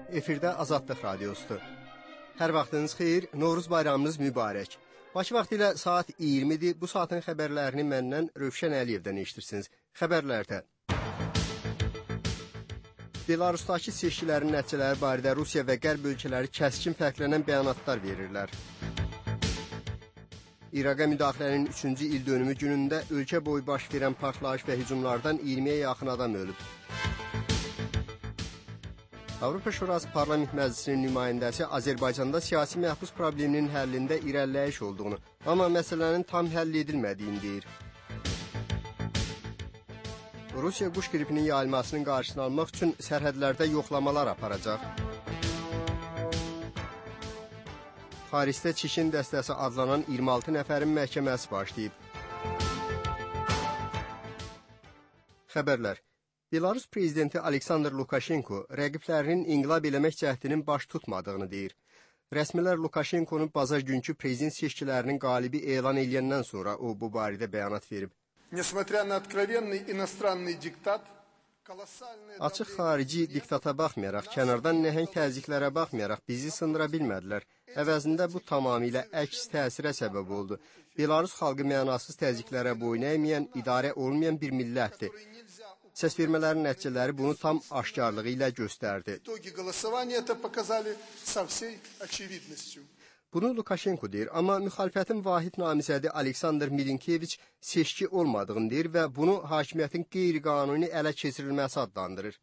Efirdə Azadlıq Radiosudur. Hər vaxtınız xeyir, Novruz bayramınız mübarək. Bakı vaxtı ilə saat 20-dir. Bu saatın xəbərlərini məndən Rövşən Əliyevdən eşitirsiniz. Xəbərlərdə Belarusdakı seçkilərin nəticələri barədə Rusiya və Qərb ölkələri kəskin fərqlənən bəyanatlar verirlər. İraqa müdaxilənin 3-cü ildönümü günündə ölkə boyu baş verən partlayış və hücumlardan 20-yə yaxın adam ölüb. Avropa Şurası Parlament Məclisinin nümayəndəsi Azərbaycanda siyasi məhbus probleminin həllində irəliləyiş olduğunu, amma məsələnin tam həll edilmədiyini deyir. Rusiya quş qripinin yayılmasının qarşısını almaq üçün sərhədlərdə yoxlamalar aparacaq. Parisdə Çişin dəstəsi adlanan 26 nəfərin məhkəməsi başlayıb. Xəbərlər. Belarus prezidenti Aleksandr Lukashenko rəqiblərinin inqilab eləmək cəhdinin baş tutmadığını deyir. Rəsmilər Lukashenkonu bazar günkü prezident seçkilərinin qalibi elan edəndən sonra o bu barədə bəyanat verib. Açıq xarici diktata baxmayaraq, kənardan nəhəng təzyiqlərə baxmayaraq bizi sındıra bilmədilər. Əvəzində bu tamamilə əks təsirə səbəb oldu. Belarus xalqı mənasız təzyiqlərə boyun əyməyən, idarə olmayan bir millətdir. Səsvermələrin nəticələri bunu tam aşkarlığı ilə göstərdi. Bunu Lukashenko deyir, amma müxalifətin vahid namizədi Aleksandr Milinkeviç seçki olmadığını deyir və bunu hakimiyyətin qeyri-qanuni ələ keçirilməsi adlandırır.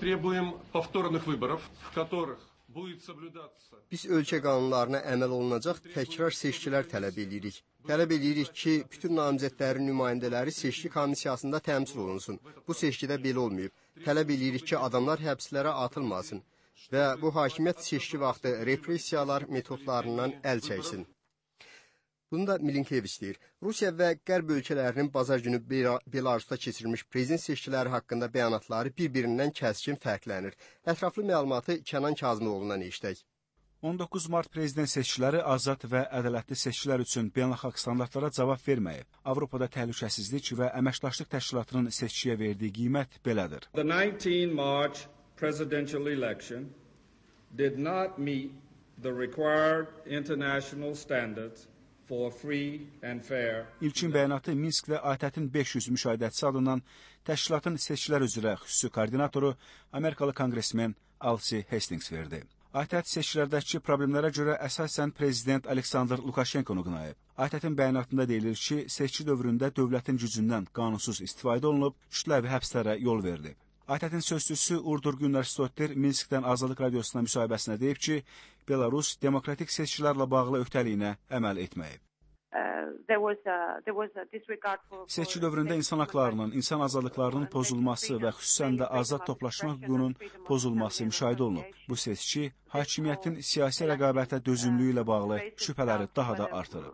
Biz ölkə qanunlarına əməl olunacaq təkrar seçkilər tələb edirik. Tələb edirik ki, bütün namizədlərin nümayəndələri seçki komissiyasında təmsil olunsun. Bu seçkidə belə olmayıb. Tələb edirik ki, adamlar həbslərə atılmasın və bu hakimiyyət seçki vaxtı repressiyalar metodlarından əl çəksin. Bunu da Milinkeviç deyir. Rusiya və Qərb ölkələrinin bazar günü Belarusda keçirilmiş prezident seçkiləri haqqında bəyanatları bir-birindən kəskin fərqlənir. Ətraflı məlumatı Kənan Kazımoğlu'ndan eşitək. 19 Mart prezident seçkiləri azad və ədalətli seçkilər üçün beynəlxalq standartlara cavab verməyib. Avropada təhlükəsizlik və əməkdaşlıq təşkilatının seçkiyə verdiyi qiymət belədir. The 19 March presidential election did not meet the required international standards for free and fair. İlkin bəyanatı Minskdə ATƏT-in 500 müşahidətçisi adından təşkilatın seçkilər üzrə xüsusi koordinatoru Amerikalı konqresmen Alsi Hastings verdi. ATƏT seçkilərdəki problemlərə görə əsasən prezident Aleksandr Lukashenkonu qınayıb. ATƏT-in bəyanatında deyilir ki, seçki dövründə dövlətin gücündən qanunsuz istifadə olunub, kütləvi həbslərə yol verilib. ATƏT-in sözçüsü Urdurgu Universitetdir Minskdən Azadlıq Radiosuna müsahibəsində deyib ki, Belarus demokratik seçkilərlə bağlı öhdəliyinə əməl etməyib. Seçki dövründə insan haqlarının, insan azadlıqlarının pozulması və xüsusən də azad toplaşma hüququnun pozulması müşahidə olunub. Bu seçki hakimiyyətin siyasi rəqabətə dözümlüyü ilə bağlı şübhələri daha da artırıb.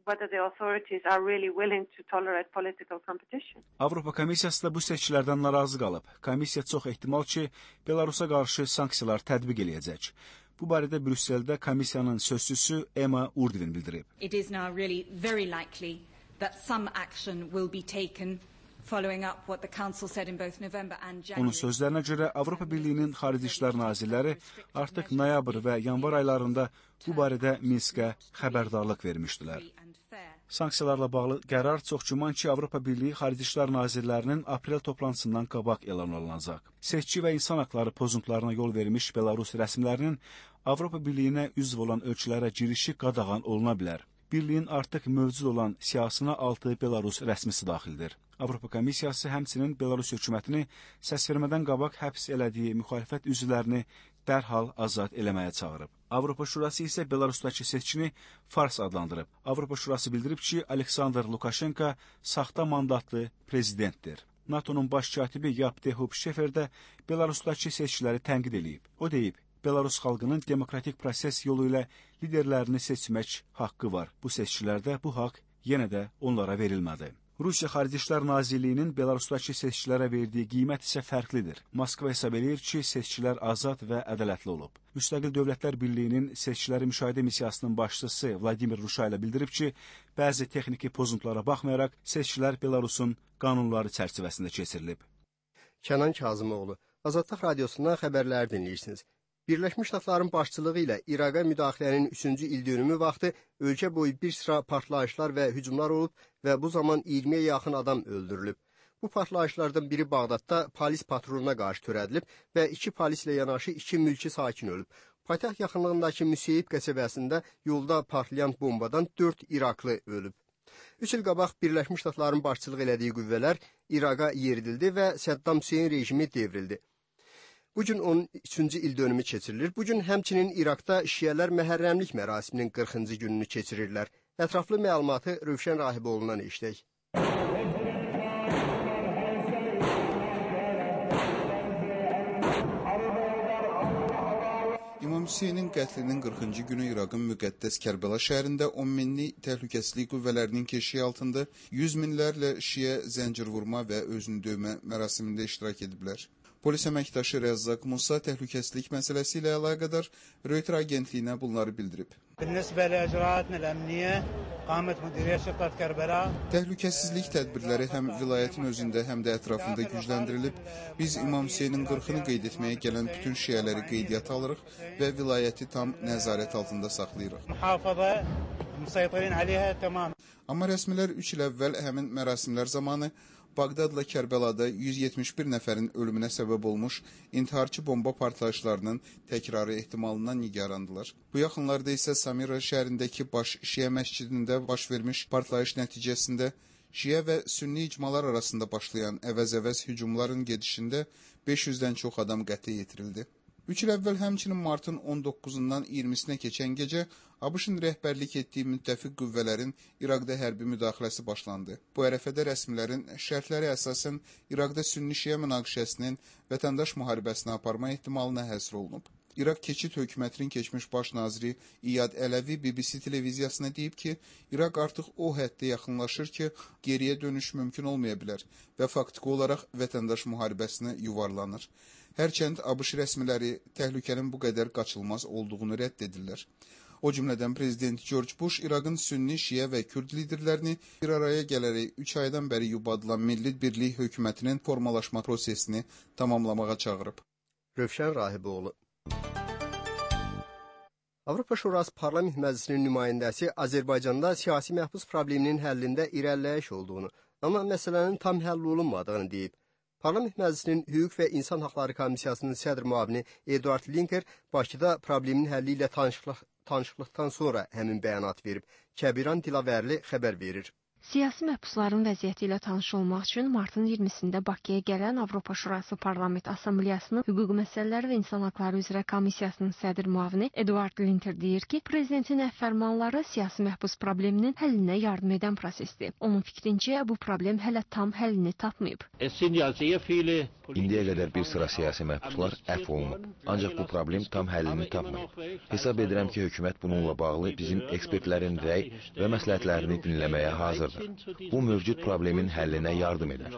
Avropa Komissiyası da bu seçkilərdən narazı qalıb. Komissiya çox ehtimal ki, Belarusa qarşı sanksiyalar tətbiq eləyəcək. Bu barədə Brüsseldə komissiyanın sözçüsü Emma Urdivin bildirib. It is now really very likely that some action will be taken following up what the council said in both November and January. Onun sözlərinə görə Avropa Birliyinin Xarici İşlər Nazirləri artıq noyabr və yanvar aylarında bu barədə Minskə xəbərdarlıq vermişdilər. Sanksiyalarla bağlı qərar çox güman ki, Avropa Birliyi Xarici İşlər Nazirlərinin aprel toplantısından qabaq elan olunacaq. Seçki və insan haqları pozuntularına yol vermiş Belarus rəsmilərinin Avropa Birliyinə üzv olan ölkələrə girişi qadağan oluna bilər. Birliyin artıq mövcud olan siyasına 6 Belarus rəsmisi daxildir. Avropa Komissiyası həmçinin Belarus hökumətini səsvermədən qabaq həbs elədiyi müxalifət üzvlərini dərhal azad eləməyə çağırıb. Avropa Şurası isə Belarusdakı seçkini fars adlandırıb. Avropa Şurası bildirib ki, Aleksandr Lukashenko saxta mandatlı prezidentdir. NATO'nun baş katibi Jaap de Hoop Scheffer də Belarusdakı seçkiləri tənqid edib. O deyib, Belarus xalqının demokratik proses yolu ilə liderlərini seçmək haqqı var. Bu seçkilərdə bu haqq yenə də onlara verilmədi. Rusiya Xarici İşlər Nazirliyinin Belarusdakı seçkilərə verdiyi qiymət isə fərqlidir. Moskva hesab edir ki, seçkilər azad və ədalətli olub. Müstəqil Dövlətlər Birliyinin seçkiləri müşahidə missiyasının başçısı Vladimir Ruşayla bildirib ki, bəzi texniki pozuntulara baxmayaraq seçkilər Belarusun qanunları çərçivəsində keçirilib. Kənan Kazımoğlu, Azadlıq Radiosundan xəbərlər dinləyirsiniz. Birləşmiş Ştatların başçılığı ilə İraqa müdaxilənin 3-cü ildönümü vaxtı ölkə boyu bir sıra partlayışlar və hücumlar olub və bu zaman 20-yə yaxın adam öldürülüb. Bu partlayışlardan biri Bağdadda polis patruluna qarşı törədilib və 2 polislə yanaşı 2 mülki sakin ölüb. Paytaxt yaxınlığındakı Müseyib qəsəbəsində yolda partlayan bombadan 4 İraqlı ölüb. 3 il qabaq Birləşmiş Ştatların başçılıq elədiyi qüvvələr İraqa yeridildi və Səddam Hüseyn rejimi devrildi. Bugün onun 3-cü ildönümü keçirilir. Bugün həmçinin İraqda şiələr məhərrəmlik mərasiminin 40-cı gününü keçirirlər. Ətraflı məlumatı Rövşən Rahiboğlu'ndan eşitək. İmam Hüseynin qətlinin 40-cı günü İraqın müqəddəs Kərbəla şəhərində 10 minlik təhlükəsizlik qüvvələrinin keşiyi altında 100 minlərlə şiə zəncir vurma və özünü döymə mərasimində iştirak ediblər. Polis əməkdaşı Rəzzaq Musa təhlükəsizlik məsələsi ilə əlaqədar Reuters agentliyinə bunları bildirib. Təhlükəsizlik tədbirləri həm vilayətin özündə, həm də ətrafında gücləndirilib. Biz İmam Hüseynin 40-ını qeyd etməyə gələn bütün şiələri qeydiyyata alırıq və vilayəti tam nəzarət altında saxlayırıq. Amma rəsmilər 3 il əvvəl həmin mərasimlər zamanı Bağdadla Kərbəlada 171 nəfərin ölümünə səbəb olmuş intiharçı bomba partlayışlarının təkrarı ehtimalından nigarandılar. Bu yaxınlarda isə Samira şəhərindəki baş şiə məscidində baş vermiş partlayış nəticəsində şiə və sünni icmalar arasında başlayan əvəz-əvəz hücumların gedişində 500-dən çox adam qətlə yetirildi. 3 il əvvəl həmçinin martın 19-dan 20-sinə keçən gecə ABŞ-ın rəhbərlik etdiyi müttəfiq qüvvələrin İraqda hərbi müdaxiləsi başlandı. Bu ərəfədə rəsmilərin şərtləri əsasən İraqda sünni-şiə münaqişəsinin vətəndaş müharibəsini aparma ehtimalına həsr olunub. İraq keçid hökumətinin keçmiş baş naziri İyad Ələvi BBC televiziyasına deyib ki, İraq artıq o həddə yaxınlaşır ki, geriyə dönüş mümkün olmaya bilər və faktiki olaraq vətəndaş müharibəsinə yuvarlanır. Hərçənd ABŞ rəsmiləri təhlükənin bu qədər qaçılmaz olduğunu rədd edirlər. O cümlədən Prezident George Bush İraqın sünni, şiə və kürd liderlərini bir araya gələrək 3 aydan bəri yubadılan Milli Birlik hökumətinin formalaşma prosesini tamamlamağa çağırıb. Rövşən Rahiboğlu. Avropa Şurası Parlament Məclisinin nümayəndəsi Azərbaycanda siyasi məhbus probleminin həllində irəliləyiş olduğunu, amma məsələnin tam həll olunmadığını deyib. Parlament Məclisinin Hüquq və İnsan Haqları Komissiyasının sədr müavini Eduard Linker Bakıda problemin həlli ilə tanışlıqdan sonra həmin bəyanat verib. Kəbiran Dilavərli xəbər verir. Siyasi məhbusların vəziyyəti ilə tanış olmaq üçün martın 20-sində Bakıya gələn Avropa Şurası Parlament Assambleyasının Hüquq Məsələləri və İnsan Haqları üzrə Komissiyasının sədr müavini Eduard Linker deyir ki, prezidentin fərmanları siyasi məhbus probleminin həllinə yardım edən prosesdir. Onun fikrincə, bu problem hələ tam həllini tapmayıb. İndiyə qədər bir sıra siyasi məhbuslar əfv olunub, ancaq bu problem tam həllini tapmayıb. Hesab edirəm ki, hökumət bununla bağlı bizim ekspertlərin rəy və məsləhətlərini dinləməyə hazırdır. Bu mövcud problemin həllinə yardım edər.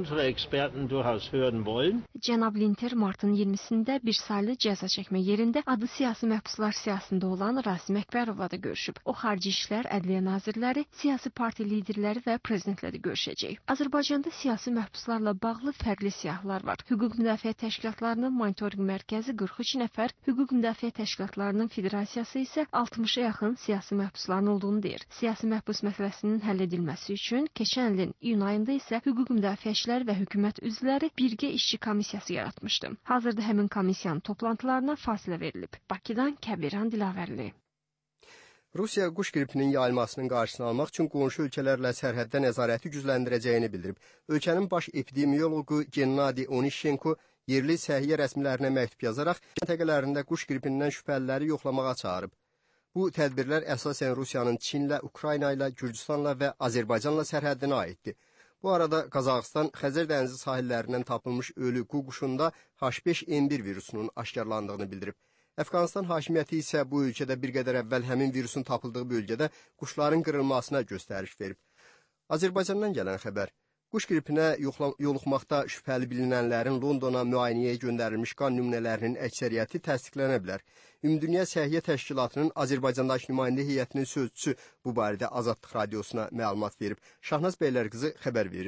Cənab Linker martın 20-sində bir saylı cəza çəkmə yerində adı siyasi məhbuslar siyasında olan Rasim Əkbərovla da görüşüb. O, xarici işlər, ədliyyə nazirləri, siyasi parti liderləri və prezidentlə də görüşəcək. Azərbaycanda siyasi məhbuslarla bağlı fərqli siyahılar var. Hüquq müdafiə təşkilatlarının monitorinq mərkəzi 43 nəfər, hüquq müdafiə təşkilatlarının federasiyası isə 60-a yaxın siyasi məhbusların olduğunu deyir. Siyasi məhbus məsələsinin həll edilməsi üçün keçən ilin iyun ayında isə hüquq müdafiəçilər və hökumət üzvləri birgə işçi komissiyası yaratmışdı. Hazırda həmin komissiyanın toplantılarına fasilə verilib. Bakıdan Kəbiran Dilavərli. Rusiya quş qripinin yayılmasının qarşısını almaq üçün qonşu ölkələrlə sərhəddə nəzarəti gücləndirəcəyini bildirib. Ölkənin baş epidemioloqu Gennadi Onişenko yerli səhiyyə rəsmilərinə məktub yazaraq məntəqələrində quş qripindən şübhəliləri yoxlamağa çağırıb. Bu tədbirlər əsasən Rusiyanın Çinlə, Ukrayna ilə, Gürcüstanla və Azərbaycanla sərhəddinə aiddir. Bu arada Qazaxıstan Xəzər dənizi sahillərindən tapılmış ölü qu quşunda H5N1 virusunun aşkarlandığını bildirib. Əfqanistan hakimiyyəti isə bu ölkədə bir qədər əvvəl həmin virusun tapıldığı bölgədə quşların qırılmasına göstəriş verib. Azərbaycandan gələn xəbər. Quş qripinə yoluxmaqda şübhəli bilinənlərin Londona müayinəyə göndərilmiş qan nümunələrinin əksəriyyəti təsdiqlənə bilər. Ümumdünya Səhiyyə Təşkilatının Azərbaycandakı nümayəndə heyətinin sözçüsü bu barədə Azadlıq Radiosuna məlumat verib. Şahnaz Beylərqızı xəbər verir.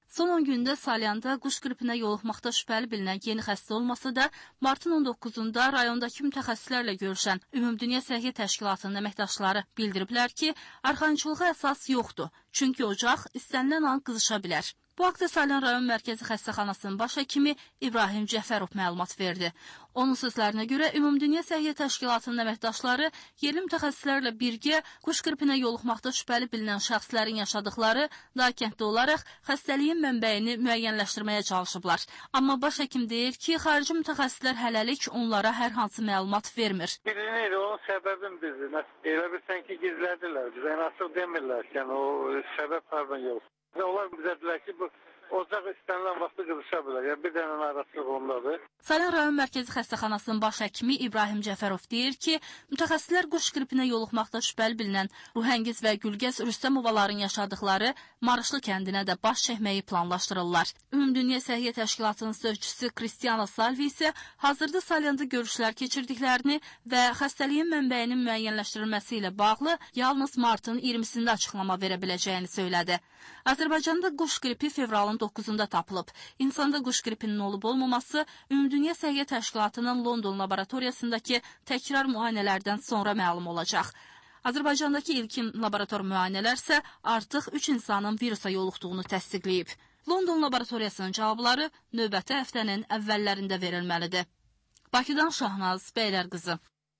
Son 10 gündə Salyanda quş qripinə yoluxmaqda şübhəli bilinən yeni xəstə olmasa da, martın 19-da rayondakı mütəxəssislərlə görüşən Ümumdünya Səhiyyə Təşkilatının əməkdaşları bildiriblər ki, arxayınçılığa əsas yoxdur, çünki ocaq istənilən an qızışa bilər. Bu haqda Salyan rayon mərkəzi xəstəxanasının baş həkimi İbrahim Cəfərov məlumat verdi. Onun sözlərinə görə Ümumdünya Səhiyyə Təşkilatının əməkdaşları yerli mütəxəssislərlə birgə quş qripinə yoluxmaqda şübhəli bilinən şəxslərin yaşadıkları daha kənddə olaraq xəstəliyin mənbəyini müəyyənləşdirməyə çalışıblar. Amma baş həkim deyir ki, xarici mütəxəssislər hələlik onlara hər hansı məlumat vermir. Bilinir, onun səbəbin bizdir. Elə bilsən ki, gizlədirlər. Bizə açıq demirlər ki, o səbəb pardon yox. Onlar bizə dedilər ki, bu ocaq istənilən vaxtı qızışa bilər. Yəni, bir dənə narahatlıq ondadır. Salyan rayon mərkəzi xəstəxanasının baş həkimi İbrahim Cəfərov deyir ki, mütəxəssislər quş qripinə yoluxmaqda şübhəli bilinən Ruhəngiz və Gülgəz Rüstəm ovaların yaşadıkları Marışlı kəndinə də baş çəkməyi planlaşdırırlar. Ümumdünya Səhiyyə Təşkilatının sözçüsü Kristiana Salvi isə hazırda Salyanda görüşlər keçirdiklərini və xəstəliyin mənbəyinin müəyyənləşdirilməsi ilə bağlı yalnız martın 20-sində açıqlama verə biləcəyini söylədi. Azərbaycanda quş qripi fevralın 9-da tapılıb. İnsanda quş qripinin olub-olmaması Ümumdünya Səhiyyə Təşkilatının London laboratoriyasındakı təkrar müayinələrdən sonra məlum olacaq. Azərbaycandakı ilkin laborator müayinələr isə artıq 3 insanın virusa yoluxduğunu təsdiqləyib. London laboratoriyasının cavabları növbəti həftənin əvvəllərində verilməlidir. Bakıdan Şahnaz Bəylərqızı.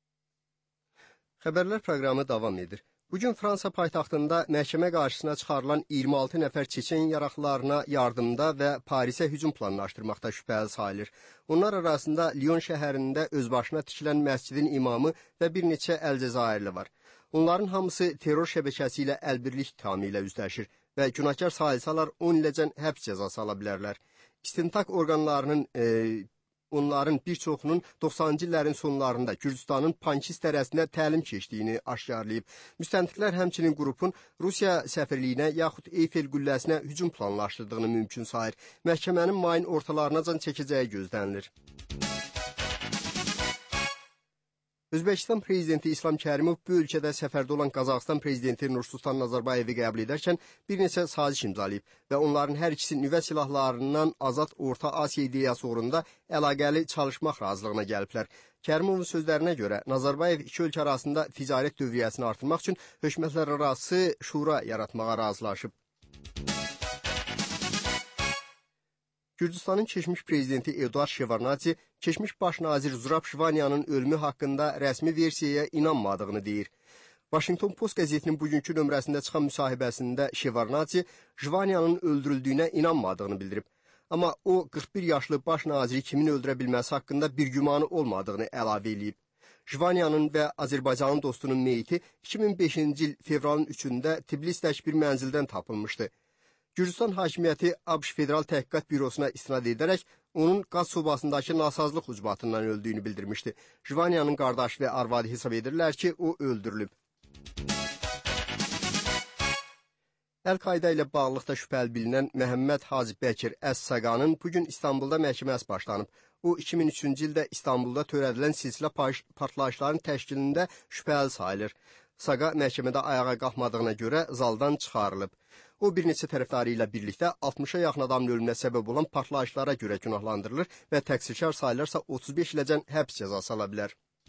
Xəbərlər proqramı davam edir. Bugün Fransa paytaxtında məhkəmə qarşısına çıxarılan 26 nəfər Çeçen yaraqlarına yardımda və Parisə hücum planlaşdırmaqda şübhəli sayılır. Onlar arasında Lyon şəhərində özbaşına tikilən məscidin imamı və bir neçə Əlcəzairli var. Onların hamısı terror şəbəkəsi ilə əlbirlik ittihamı ilə üzləşir və günahkar sayılsalar 10 iləcən həbs cəzası ala bilərlər. İstintaq orqanlarının onların bir çoxunun 90-cı illərin sonlarında Gürcüstanın Pankist tərəsində təlim keçdiyini aşkarlayıb. Müstəntiqlər həmçinin qrupun Rusiya səfirliyinə yaxud Eyfel qülləsinə hücum planlaşdırdığını mümkün sayır. Məhkəmənin mayın ortalarınacan çəkəcəyi gözlənilir. Özbəkistan prezidenti İslam Kərimov bu ölkədə səfərdə olan Qazaxıstan prezidenti Nursultan Nazarbayevi qəbul edərkən bir neçə saziş imzalayıb və onların hər ikisi nüvə silahlarından azad Orta Asiya ideyası uğrunda əlaqəli çalışmaq razılığına gəliblər. Kərimovun sözlərinə görə Nazarbayev iki ölkə arasında ticarət dövriyyəsini artırmaq üçün hökumətlərarası şura yaratmağa razılaşıb. Gürcüstanın keçmiş prezidenti Eduard Şevarnadze, keçmiş baş nazir Zurab Şivanyanın ölümü haqqında rəsmi versiyaya inanmadığını deyir. Washington Post qəzetinin bugünkü nömrəsində çıxan müsahibəsində Şevarnadze, Şivanyanın öldürüldüyünə inanmadığını bildirib. Amma o, 41 yaşlı baş naziri kimin öldürə bilməsi haqqında bir gümanı olmadığını əlavə edib. Şivanyanın və Azərbaycanın dostunun meyiti 2005-ci il fevralın 3-də Tbilistəki bir mənzildən tapılmışdı. Gürcüstan hakimiyyəti ABŞ Federal Təhqiqat Bürosuna istinad edərək onun qaz sobasındakı nasazlıq ucbatından öldüyünü bildirmişdi. Şivanyanın qardaşı və arvadı hesab edirlər ki, o öldürülüb. Əl-Qaida ilə bağlılıqda şübhəli bilinən Məhəmməd Hacı Bəkir Əs-Saqanın bugün İstanbulda məhkəməsi başlanıb. O, 2003-cü ildə İstanbulda törədilən silsilə partlayışların təşkilində şübhəli sayılır. Saqa məhkəmədə ayağa qalxmadığına görə zaldan çıxarılıb. O, bir neçə tərəfdarı ilə birlikdə 60-a yaxın adamın ölümünə səbəb olan partlayışlara görə günahlandırılır və təqsirkar sayılırsa 35 iləcən həbs cəzası ala bilər.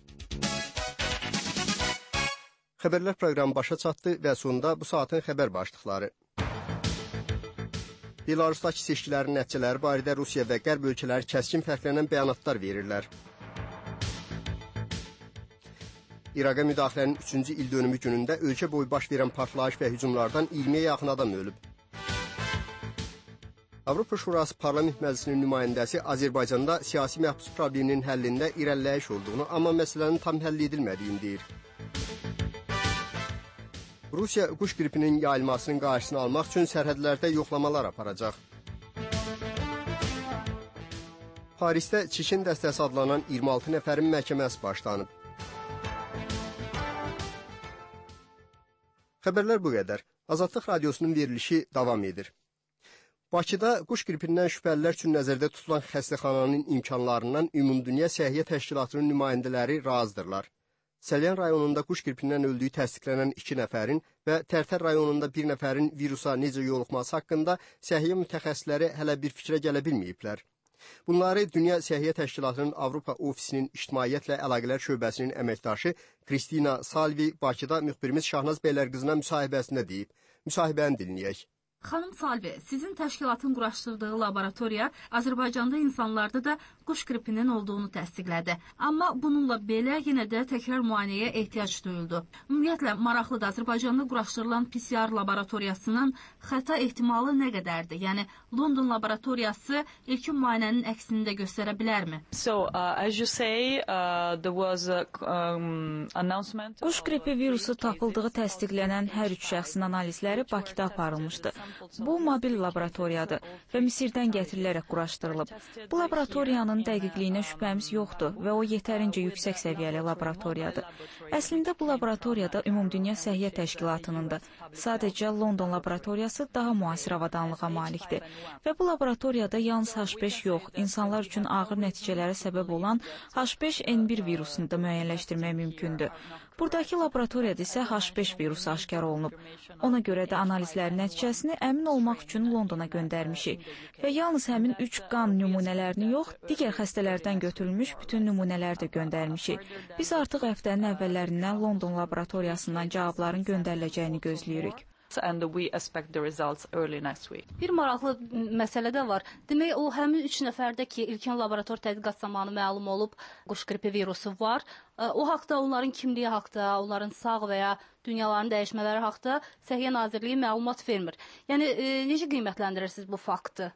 Xəbərlər proqramı başa çatdı və sonunda bu saatin xəbər başlıqları. Belarusdakı seçkilərin nəticələri barədə Rusiya və Qərb ölkələri kəskin fərqlənən bəyanatlar verirlər. İraqa müdaxilənin 3-cü ildönümü günündə ölkə boyu baş verən partlayış və hücumlardan 20-yə yaxın adam ölüb. Avropa Şurası Parlament Məclisinin nümayəndəsi Azərbaycanda siyasi məhbus probleminin həllində irəliləyiş olduğunu, amma məsələnin tam həll edilmədiyini deyir. Rusiya quş qripinin yayılmasının qarşısını almaq üçün sərhədlərdə yoxlamalar aparacaq. Parisdə Çeçen dəstəsi adlanan 26 nəfərin məhkəməsi başlanıb. Xəbərlər bu qədər. Azadlıq Radiosunun verilişi davam edir. Bakıda quş qripindən şübhəlilər üçün nəzərdə tutulan xəstəxananın imkanlarından Ümumdünya Səhiyyə Təşkilatının nümayəndələri razıdırlar. Salyan rayonunda quş qripindən öldüyü təsdiqlənən 2 nəfərin və Tərtər rayonunda bir nəfərin virusa necə yoluxması haqqında səhiyyə mütəxəssisləri hələ bir fikrə gələ bilməyiblər. Bunları Dünya Səhiyyə Təşkilatının Avropa ofisinin İctimaiyyətlə Əlaqələr şöbəsinin əməkdaşı Kristina Salvi Bakıda müxbirimiz Şahnaz Beylərqızına müsahibəsində deyib. Müsahibəni dinləyək. Xanım Salvi, sizin təşkilatın quraşdırdığı laboratoriya Azərbaycanda insanlarda da quş qripinin olduğunu təsdiqlədi. Amma bununla belə yenə də təkrar müayinəyə ehtiyac duyuldu. Ümumiyyətlə, maraqlıdır, Azərbaycanda quraşdırılan PCR laboratoriyasının xəta ehtimalı nə qədərdir? Yəni, London laboratoriyası ilkin müayinənin əksini də göstərə bilərmi? Quş qripi virusu tapıldığı təsdiqlənən hər 3 şəxsin analizləri Bakıda aparılmışdı. Bu mobil laboratoriyadır və Misirdən gətirilərək quraşdırılıb. Bu laboratoriyanın dəqiqliyinə şübhəmiz yoxdur və o yetərincə yüksək səviyyəli laboratoriyadır. Əslində bu laboratoriyada Ümumdünya Səhiyyə Təşkilatınındır. Sadəcə London laboratoriyası daha müasir avadanlığa malikdir. Və bu laboratoriyada yalnız H5 yox, insanlar üçün ağır nəticələrə səbəb olan H5N1 virusunu da müəyyənləşdirmək mümkündür. Buradakı laboratoriyada isə H5 virusu aşkar olunub. Ona görə də analizlərin nəticəsini əmin olmaq üçün Londona göndərmişik. Və yalnız həmin 3 qan nümunələrini yox, digər xəstələrdən götürülmüş bütün nümunələri də göndərmişik. Biz artıq həftənin əvvəllərindən London laboratoriyasından cavabların göndəriləcəyini gözləyirik. Bir maraqlı məsələ də var. Demək, o həmin 3 nəfərdə ki, ilkin laborator tədqiqat zamanı məlum olub quş qripi virusu var. O haqda, onların kimliyi haqda, onların sağ və ya dünyaların dəyişmələri haqda Səhiyyə Nazirliyi məlumat vermir. Yəni, necə qiymətləndirirsiniz bu faktı?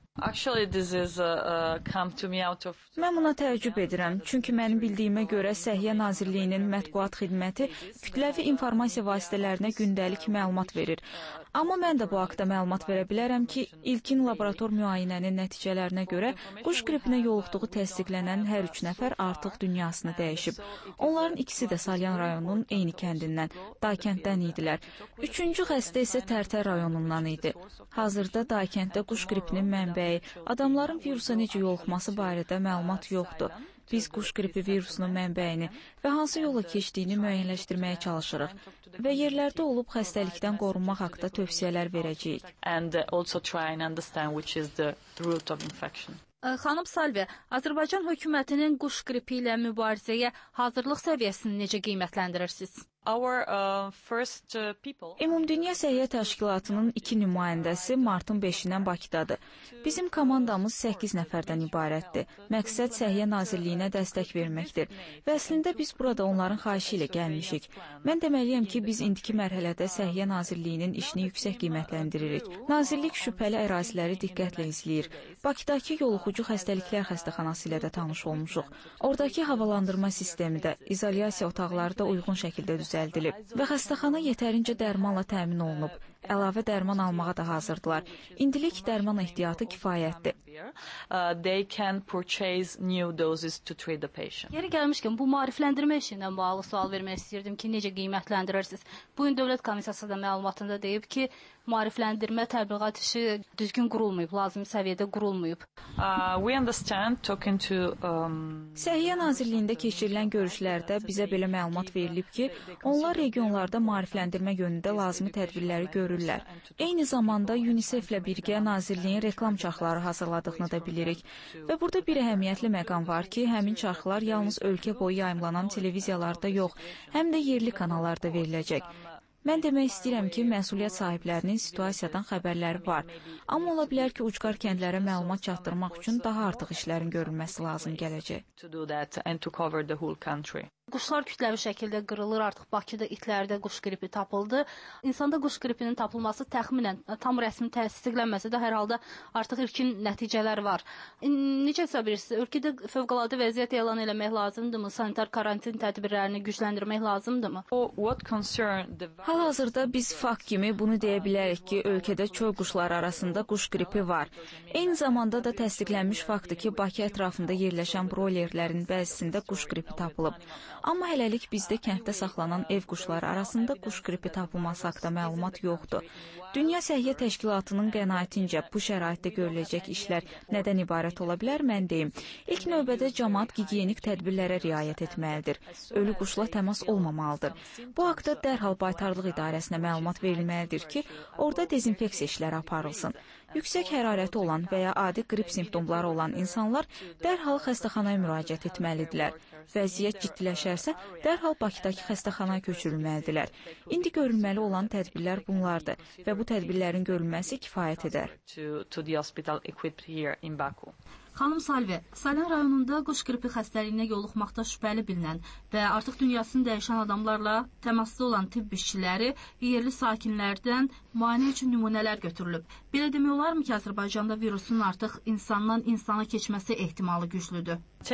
Mən buna təəccüb edirəm. Çünki mənim bildiyimə görə Səhiyyə Nazirliyinin mətbuat xidməti kütləvi informasiya vasitələrinə gündəlik məlumat verir. Amma mən də bu haqda məlumat verə bilərəm ki, ilkin laborator müayinənin nəticələrinə görə quş qripinə yoluxduğu təsdiqlənən hər 3 nəfər artıq dünyasını dəyişib. Onların ikisi də Salyan rayonunun eyni kəndindən, Daykənddən idilər. 3-cü xəstə isə Tərtər rayonundan idi. Hazırda Daykənddə quş qripinin mənbəyi, adamların virusa necə yoluxması barədə məlumat yoxdur. Biz quş qripi virusunun mənbəyini və hansı yola keçdiyini müəyyənləşdirməyə çalışırıq və yerlərdə olub xəstəlikdən qorunmaq haqda tövsiyələr verəcəyik. Xanım Salvi, Azərbaycan hökumətinin quş qripi ilə mübarizəyə hazırlıq səviyyəsini necə qiymətləndirirsiniz? Ümumdünya Səhiyyə Təşkilatının 2 nümayəndəsi martın 5-dən Bakıdadır. Bizim komandamız 8 nəfərdən ibarətdir. Məqsəd Səhiyyə Nazirliyinə dəstək verməkdir. Və əslində biz burada onların xahişi ilə gəlmişik. Mən deməliyəm ki, biz indiki mərhələdə Səhiyyə Nazirliyinin işini yüksək qiymətləndiririk. Nazirlik şübhəli əraziləri diqqətlə izləyir. Bakıdakı yoluxucu xəstəliklər xəstəxanası ilə də tanış olmuşuq. Oradakı havalandırma sistemi də, izolyasiya otaqları da uyğun şəkildə düzəldilib və xəstəxana yetərincə dərmanla təmin olunub. Əlavə dərman almağa da hazırdılar. İndilik dərman ehtiyatı kifayətdir. Yeri gəlmişkən, bu maarifləndirmə işi ilə bağlı sual vermək istəyirdim ki, necə qiymətləndirirsiniz? Bugün Dövlət Komissiyası da məlumatında deyib ki, maarifləndirmə, təbliğat işi düzgün qurulmayıb, lazımi səviyyədə qurulmayıb. Səhiyyə Nazirliyində keçirilən görüşlərdə bizə belə məlumat verilib ki, onlar regionlarda maarifləndirmə yönündə lazımi tədbirləri görürlər. Eyni zamanda UNICEF-lə birgə Nazirliyin reklam çarxları hazırladığını da bilirik. Və burada bir əhəmiyyətli məqam var ki, həmin çarxlar yalnız ölkə boyu yayımlanan televiziyalarda yox, həm də yerli kanallarda veriləcək. Mən demək istəyirəm ki, məsuliyyət sahiblərinin situasiyadan xəbərləri var. Amma ola bilər ki, ucqar kəndlərə məlumat çatdırmaq üçün daha artıq işlərin görülməsi lazım gələcək. Quşlar kütləvi şəkildə qırılır, artıq Bakıda itlərdə quş qripi tapıldı. İnsanda quş qripinin tapılması təxminən tam rəsmi təsdiqlənməsə də hər halda artıq ilkin nəticələr var. Necə hesab edirsiniz? Ölkədə fövqəladə vəziyyət elan eləmək lazımdırmı? Sanitar karantin tədbirlərini gücləndirmək lazımdırmı? Hal-hazırda biz fakt kimi bunu deyə bilərik ki, ölkədə çöl quşları arasında quş qripi var. Eyni zamanda da təsdiqlənmiş faktdır ki, Bakı ətrafında yerləşən broilerlərin bəzisində quş qripi tapılıb. Amma hələlik bizdə kənddə saxlanan ev quşları arasında quş qripi tapılması haqqında məlumat yoxdur. Dünya Səhiyyə Təşkilatının qənaətincə bu şəraitdə görüləcək işlər nədən ibarət ola bilər, mən deyim. İlk növbədə cəmaət gigiyenik tədbirlərə riayət etməlidir. Ölü quşla təmas olmamalıdır. Bu haqda dərhal Baytarlıq İdarəsinə məlumat verilməlidir ki, orada dezinfeksiya işləri aparılsın. Yüksək hərarəti olan və ya adi qrip simptomları olan insanlar dərhal xəstəxanaya müraciət etməlidirlər. Vəziyyət ciddiləşərsə, dərhal Bakıdakı xəstəxanaya köçürülməlidirlər. İndi görülməli olan tədbirlər bunlardır və bu tədbirlərin görülməsi kifayət edər. Xanım Salve, Salyan rayonunda quş qripi xəstəliyinə yoluxmaqda şübhəli bilinən və artıq dünyasını dəyişən adamlarla təmasda olan tibb işçiləri yerli sakinlərdən müayinə üçün nümunələr götürülüb. Belə demək olarmı ki, Azərbaycanda virusun artıq insandan insana keçməsi ehtimalı güclüdür?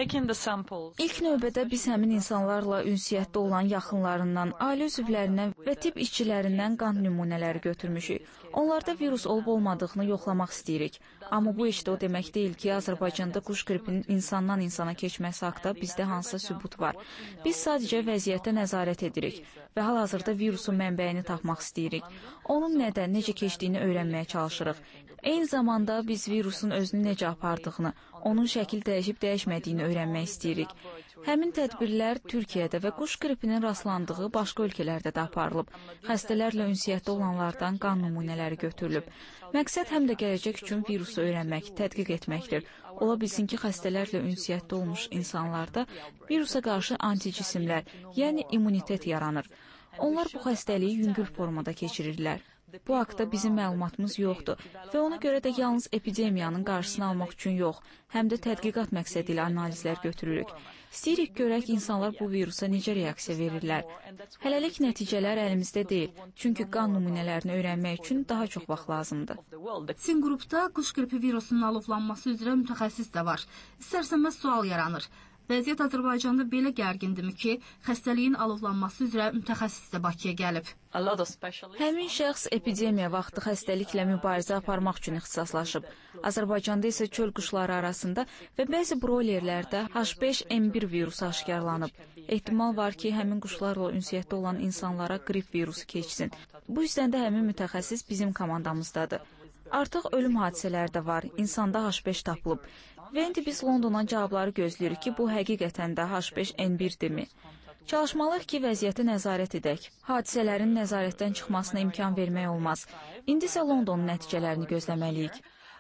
İlk növbədə biz həmin insanlarla ünsiyyətdə olan yaxınlarından, ailə üzvlərindən və tibb işçilərindən qan nümunələri götürmüşük. Onlarda virus olub-olmadığını yoxlamaq istəyirik. Amma bu heç də o demək deyil ki, Azərbaycanda quş qripinin insandan insana keçməsi haqda bizdə hansısa sübut var. Biz sadəcə vəziyyətə nəzarət edirik və hal-hazırda virusun mənbəyini tapmaq istəyirik. Onun nədən, necə keçdiyini öyrənməyə çalışırıq. Eyni zamanda biz virusun özünü necə apardığını, onun şəkil dəyişib-dəyişmədiyini öyrənmək istəyirik. Həmin tədbirlər Türkiyədə və quş qripinin rastlandığı başqa ölkələrdə də aparılıb. Xəstələrlə ünsiyyətdə olanlardan qan nümunələri götürülüb. Məqsəd həm də gələcək üçün virusu öyrənmək, tədqiq etməkdir. Ola bilsin ki, xəstələrlə ünsiyyətdə olmuş insanlarda virusa qarşı anticismlər, yəni immunitet yaranır. Onlar bu xəstəliyi yüngül formada keçirirlər. Bu haqda bizim məlumatımız yoxdur və ona görə də yalnız epidemiyanın qarşısını almaq üçün yox, həm də tədqiqat məqsədi ilə analizlər götürürük. İstəyirik görək insanlar bu virusa necə reaksiya verirlər. Hələlik nəticələr əlimizdə deyil, çünki qan nümunələrini öyrənmək üçün daha çox vaxt lazımdır. Sizin qrupda quş qripi virusunun alovlanması üzrə mütəxəssis də var. İstərsənməz sual yaranır. Vəziyyət Azərbaycanda belə gərgindimi ki, xəstəliyin alovlanması üzrə mütəxəssis də Bakıya gəlib? Həmin şəxs epidemiya vaxtı xəstəliklə mübarizə aparmaq üçün ixtisaslaşıb. Azərbaycanda isə çöl quşları arasında və bəzi broilerlərdə H5N1 virusu aşkarlanıb. Ehtimal var ki, həmin quşlarla ünsiyyətdə olan insanlara qrip virusu keçsin. Bu yüzdən də həmin mütəxəssis bizim komandamızdadır. Artıq ölüm hadisələri də var, insanda H5 tapılıb. Və indi biz Londondan cavabları gözləyirik ki, bu həqiqətən də H5N1-dirmi? Çalışmalıyıq ki, vəziyyətə nəzarət edək. Hadisələrin nəzarətdən çıxmasına imkan vermək olmaz. İndi isə Londonun nəticələrini gözləməliyik.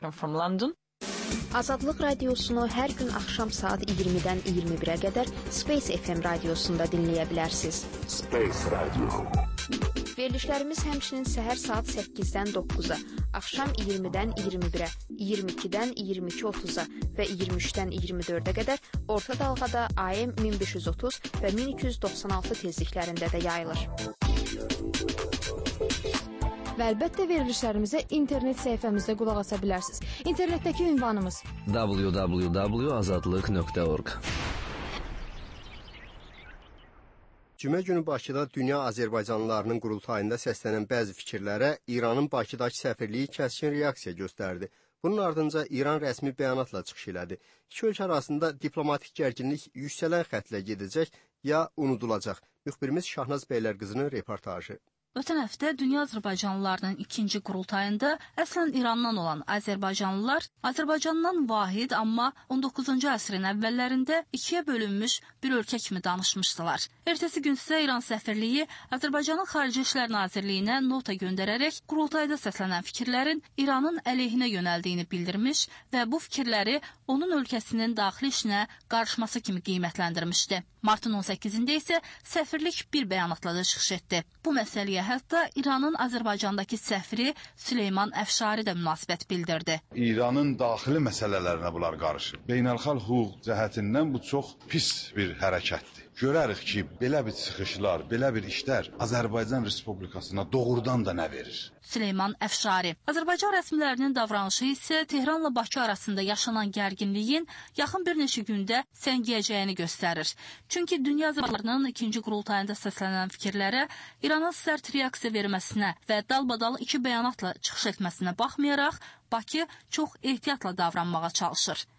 Azadlıq radiosunu hər gün axşam saat 20-dən 21-ə qədər Space FM radiosunda dinləyə bilərsiniz. Space Radio. Verilişlərimiz həmçinin səhər saat 8-dən 9-a, axşam 20-dən 21-ə, 22-dən 22:30-a və 23-dən 24-ə qədər orta dalğada AM 1530 və 1296 tezliklərində də yayılır. Və əlbəttə verilişlərimizə internet səhifəmizdə qulaq asa bilərsiniz. İnternetdəki ünvanımız www.azadlıq.org. Cümə günü Bakıda dünya azərbaycanlılarının qurultayında səslənən bəzi fikirlərə İranın Bakıdakı səfirliyi kəskin reaksiya göstərdi. Bunun ardınca İran rəsmi bəyanatla çıxış elədi. İki ölkə arasında diplomatik gərginlik yüksələn xəttlə gedəcək ya unudulacaq. Müxbirimiz Şahnaz Bəylərqızının reportajı. Ötən həftə dünya azərbaycanlılarının ikinci qurultayında əslən İrandan olan azərbaycanlılar Azərbaycandan vahid, amma 19-cu əsrin əvvəllərində ikiyə bölünmüş bir ölkə kimi danışmışdılar. Ertəsi gün isə İran səfirliyi Azərbaycanın Xarici İşlər Nazirliyinə nota göndərərək qurultayda səslənən fikirlərin İranın əleyhinə yönəldiyini bildirmiş və bu fikirləri onun ölkəsinin daxili işinə qarışması kimi qiymətləndirmişdi. Martın 18-də isə səfirlik bir bəyanatla da çıxış etdi. Bu məsələyə hətta İranın Azərbaycandakı səfiri Süleyman Əfşari də münasibət bildirdi. İranın daxili məsələlərinə bunlar qarışır. Beynəlxalq hüquq cəhətindən bu çox pis bir hərəkətdir. Görərik ki, belə bir çıxışlar, belə bir işlər Azərbaycan Respublikasına doğrudan da nə verir? Süleyman Əfşari. Azərbaycan rəsmilərinin davranışı isə Tehranla Bakı arasında yaşanan gərginliyin yaxın bir neçə gündə səngiyəcəyini göstərir. Çünki dünya azərbaycanlarının ikinci qurultayında səslənən fikirlərə İranın sərt reaksiya verməsinə və dalbadal iki bəyanatla çıxış etməsinə baxmayaraq, Bakı çox ehtiyatla davranmağa çalışır.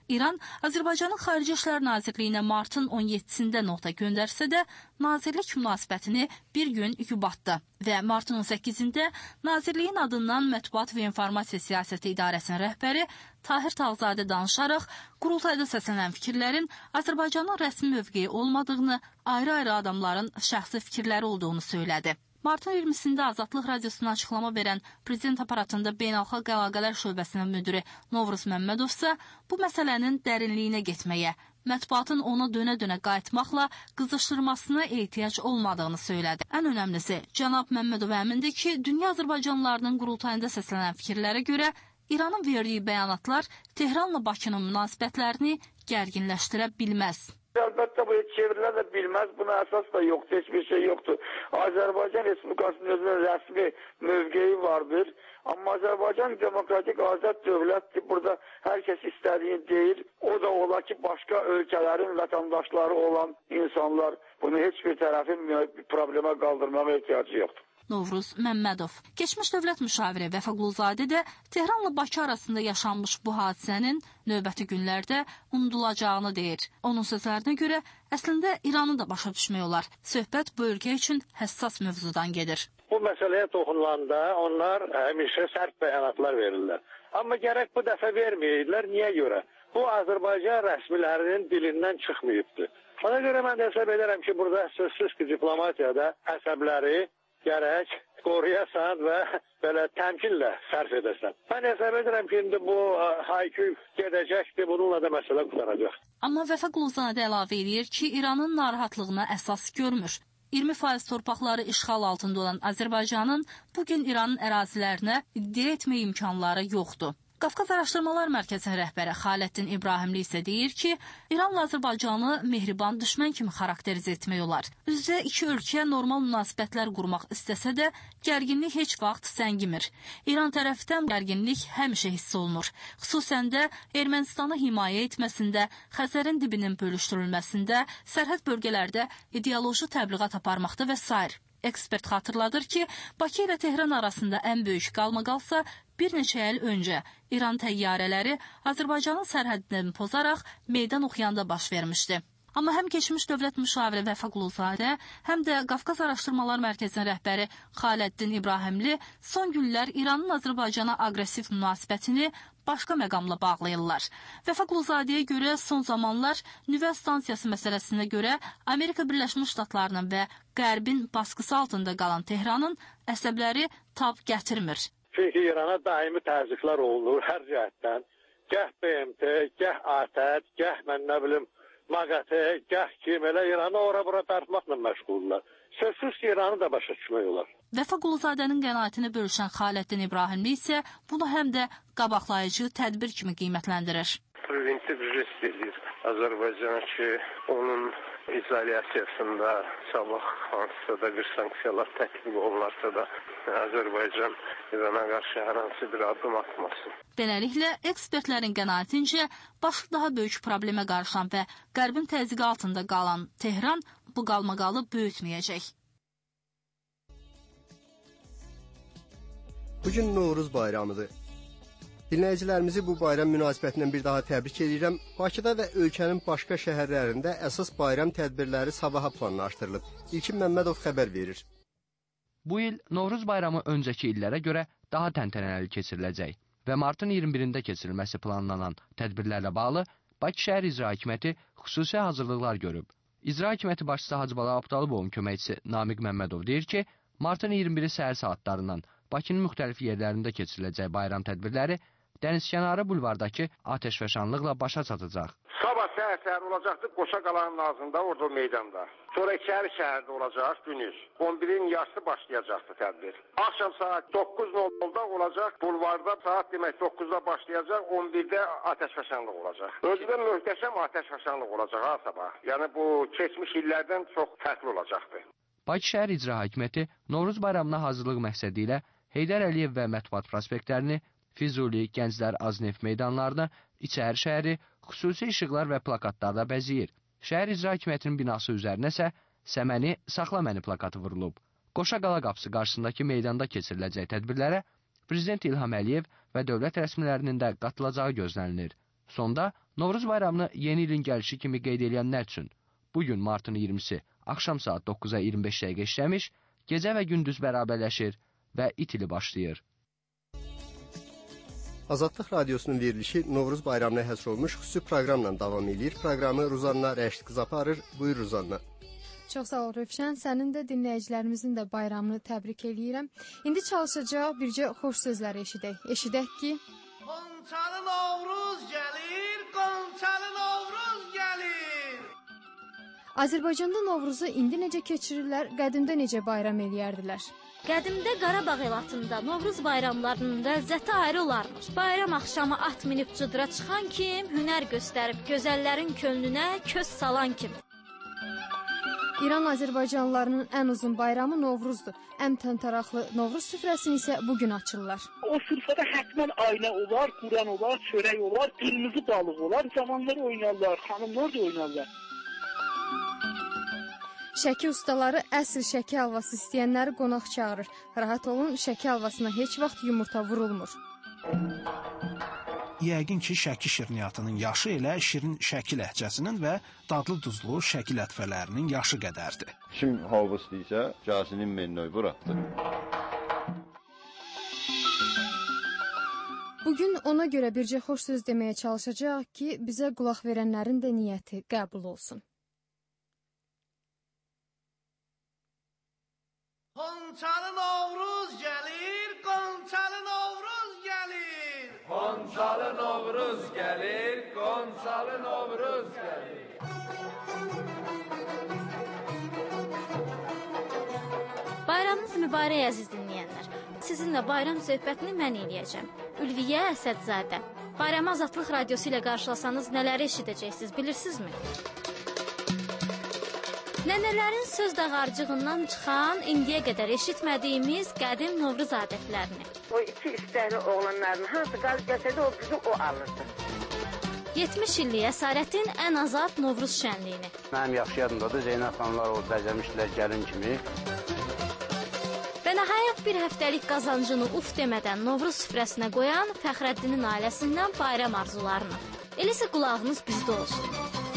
İran Azərbaycanın Xarici İşlər Nazirliyinə martın 17-sində nota göndərsə də, nazirlik münasibətini bir gün yubatdı və martın 18-də Nazirliyin adından Mətbuat və İnformasiya Siyasəti İdarəsinin rəhbəri Tahir Tağzadə danışaraq, qurultayda səslənən fikirlərin Azərbaycanın rəsmi mövqeyi olmadığını, ayrı-ayrı adamların şəxsi fikirləri olduğunu söylədi. Martın 20-sində Azadlıq Radiosuna açıqlama verən Prezident aparatında Beynəlxalq Əlaqələr Şöbəsinin müdiri Novruz Məmmədov isə bu məsələnin dərinliyinə getməyə, mətbuatın ona dönə-dönə qayıtmaqla qızışdırmasına ehtiyac olmadığını söylədi. Ən önəmlisi, cənab Məmmədov əmindir ki, dünya Azərbaycanlılarının qurultayında səslənən fikirlərə görə İranın verdiyi bəyanatlar Tehranla Bakının münasibətlərini gərginləşdirə bilməz. Əlbəttə bu çevrilə də bilməz, buna əsas da yoxdur, heç bir şey yoxdur. Azərbaycan Respublikasının özünün rəsmi mövqeyi vardır. Amma Azərbaycan demokratik azad dövlətdir. Burada hər kəs istədiyini deyir. O da ola ki, başqa ölkələrin vətəndaşları olan insanlar bunu heç bir tərəfin problemə qaldırmağa ehtiyacı yoxdur. Novruz Məmmədov. Keçmiş dövlət müşaviri Vəfa Quluzadə də Tehranla Bakı arasında yaşanmış bu hadisənin növbəti günlərdə unudulacağını deyir. Onun sözlərinə görə, əslində İranı da başa düşmək olar. Söhbət bu ölkə üçün həssas mövzudan gedir. Bu məsələyə toxunulanda onlar həmişə sərt bəyanatlar verirlər. Amma gərək bu dəfə verməyirlər. Niyə görə? Bu Azərbaycan rəsmilərinin dilindən çıxmayıbdır. Ona görə mən də hesab edirəm ki, burada sözsüz ki, diplomatiyada əsəbləri gərək qoruyasan və belə təmkinlə sərf edəsən. Mən hesab edirəm ki, indi bu haykü gedəcəkdir, bununla da məsələ qutaracaq. Amma Vəfa Quluzadə əlavə edir ki, İranın narahatlığına əsas görmür. 20% torpaqları işğal altında olan Azərbaycanın bugün İranın ərazilərinə iddia etmə imkanları yoxdur. Qafqaz Araşdırmalar Mərkəzinin rəhbəri Xaləddin İbrahimli isə deyir ki, İranla Azərbaycanı mehriban düşmən kimi xarakterizə etmək olar. Üzrə iki ölkə normal münasibətlər qurmaq istəsə də, gərginlik heç vaxt səngimir. İran tərəfdən gərginlik həmişə hiss olunur. Xüsusən də Ermənistanı himayə etməsində, Xəzərin dibinin bölüşdürülməsində, sərhəd bölgələrdə ideoloji təbliğat aparmaqda və s. Ekspert xatırladır ki, Bakı ilə Tehran arasında ən böyük qalmaqalsa bir neçə il öncə İran təyyarələri Azərbaycanın sərhədini pozaraq meydan oxuyanda baş vermişdi. Amma həm keçmiş dövlət müşaviri Vəfa Quluzadə, həm də Qafqaz Araşdırmalar Mərkəzinin rəhbəri Xaləddin İbrahimli son günlər İranın Azərbaycana aqressiv münasibətini başqa məqamla bağlayırlar. Vəfa Quluzadəyə görə son zamanlar nüvə stansiyası məsələsinə görə Amerika Birləşmiş Ştatlarının və Qərbin baskısı altında qalan Tehranın əsəbləri tab gətirmir. Çünki İrana daimi təzyiqlər olunur hər cəhətdən. Gəh BMT, gəh ATƏT, gəh mən nə bilim MAQATE, gəh kim elə İranı ora-bura dartmaqla məşğullar. Sözsüz ki, İranı da başa düşmək olar. Vəfa Quluzadənin qənaətini bölüşən Xaləddin İbrahimli isə bunu həm də qabaqlayıcı tədbir kimi qiymətləndirir. Preventiv jest edir Azərbaycana ki, onun izolyasiyasında sabah hansısa da bir sanksiyalar tətbiq olunarsa da Azərbaycan İrana qarşı hər hansı bir addım atmasın. Beləliklə, ekspertlərin qənaətincə, başı daha böyük problemə qarışan və Qərbin təzyiqi altında qalan Tehran bu qalmaqalı böyütməyəcək. Bugün Novruz bayramıdır. Dinləyicilərimizi bu bayram münasibətindən bir daha təbrik edirəm. Bakıda və ölkənin başqa şəhərlərində əsas bayram tədbirləri sabaha planlaşdırılıb. İlkin Məmmədov xəbər verir. Bu il Novruz bayramı öncəki illərə görə daha təntənəli keçiriləcək və martın 21-də keçirilməsi planlanan tədbirlərlə bağlı Bakı şəhər İcra Hakimiyyəti xüsusi hazırlıqlar görüb. İcra Hakimiyyəti başçısı Hacıbala Abdalıbovun köməkçisi Namiq Məmmədov deyir ki, martın 21-i səhər saatlarından Bakının müxtəlif yerlərində keçiriləcək bayram tədbirləri dənizkənarı bulvardakı atəşfəşanlıqla başa çatacaq. Sabah səhər olacaqdır Qoşa qalanın ağzında, orada o meydanda. Sonra İçəri şəhərdə olacaq günüz. 11-in yarısı başlayacaqdır tədbir. Axşam saat 9:00-da olacaq bulvarda, saat demək 9-da başlayacaq, 11-də atəşfəşanlıq olacaq. Özüdə möhtəşəm atəşfəşanlıq olacaq ha sabah. Yəni bu keçmiş illərdən çox fərqli olacaqdır. Bakı şəhər İcra Hakimiyyəti Novruz bayramına hazırlıq məqsədi ilə Heydər Əliyev və Mətbuat prospektlərini, Füzuli, Gənclər, Aznef meydanlarını, İçəri şəhəri xüsusi işıqlar və plakatlarla bəzəyir. Şəhər İcra Hakimiyyətinin binası üzərinə isə Səməni, Saxla məni plakatı vurulub. Qoşa Qala qapısı qarşısındakı meydanda keçiriləcək tədbirlərə Prezident İlham Əliyev və dövlət rəsmilərinin də qatılacağı gözlənilir. Sonda Novruz bayramını yeni ilin gəlişi kimi qeyd edənlər üçün bugün martın 20-si axşam saat 9-a 25 dəqiqə işləmiş, gecə və gündüz bərabərləşir və itili başlayır. Azadlıq Radiosunun verilişi Novruz bayramına həsr olmuş xüsusi proqramla davam edir. Proqramı Ruzanna Rəşid qız aparır. Buyur Ruzanna. Çox sağ ol Rövşən. Sənin də dinləyicilərimizin də bayramını təbrik eləyirəm. İndi çalışacaq bircə xoş sözlər eşidək. Eşidək ki, Qonçalı Novruz gəlir, Qonçalı Novruz gəlir. Azərbaycanda Novruzu indi necə keçirirlər, qədimdə necə bayram eləyərdilər? Qədimdə Qarabağ elatında Novruz bayramlarının ləzzəti ayrı olarmış. Bayram axşamı at minib cıdıra çıxan kim, hünər göstərib gözəllərin könlünə köz salan kim. İran azərbaycanlılarının ən uzun bayramı Novruzdur. Ən təntəraqlı Novruz süfrəsini isə bugün açırlar. O süfrədə həttəmən aynə olar, Quran olar, çörək olar, qırmızı balıq olar, cavanlar oynarlar, xanımlar da oynarlar. Şəki ustaları əsl şəki halvası istəyənləri qonaq çağırır. Rahat olun, şəki halvasına heç vaxt yumurta vurulmur. Yəqin ki, şəki şirniyyatının yaşı elə şirin şəki ləhcəsinin və dadlı-duzlu şəki lətifələrinin yaşı qədərdir. Kim halva istəyirsə, gəlsinin menüyü buraxdır. Bugün ona görə bircə xoş söz deməyə çalışacaq ki, bizə qulaq verənlərin də niyyəti qəbul olsun. Qonçalı Novruz gəlir, Qonçalı Novruz gəlir. Qonçalı Novruz gəlir, Qonçalı Novruz gəlir. Bayramınız mübarək əziz dinləyənlər. Sizinlə bayram söhbətini mən eləyəcəm. Ülviyə Əsədzadə. Bayramı Azadlıq Radiosu ilə qarşılasanız nələri eşidəcəksiniz, bilirsinizmi? Nənələrin söz dağarcığından çıxan, indiyə qədər eşitmədiyimiz qədim Novruz adətlərini. O iki istəkli oğlanların hansı qaz gəsədə o bizi o alırdı. 70 illik əsarətin ən azad Novruz şənliyini. Mənim yaxşı yadımdadır, Zeynəb xanımlar o bəzəmişdilər gəlin kimi. Və nəhayət bir həftəlik qazancını uf demədən Novruz süfrəsinə qoyan Fəxrəddinin ailəsindən bayram arzularını. Eləsə qulağınız bizdə olsun.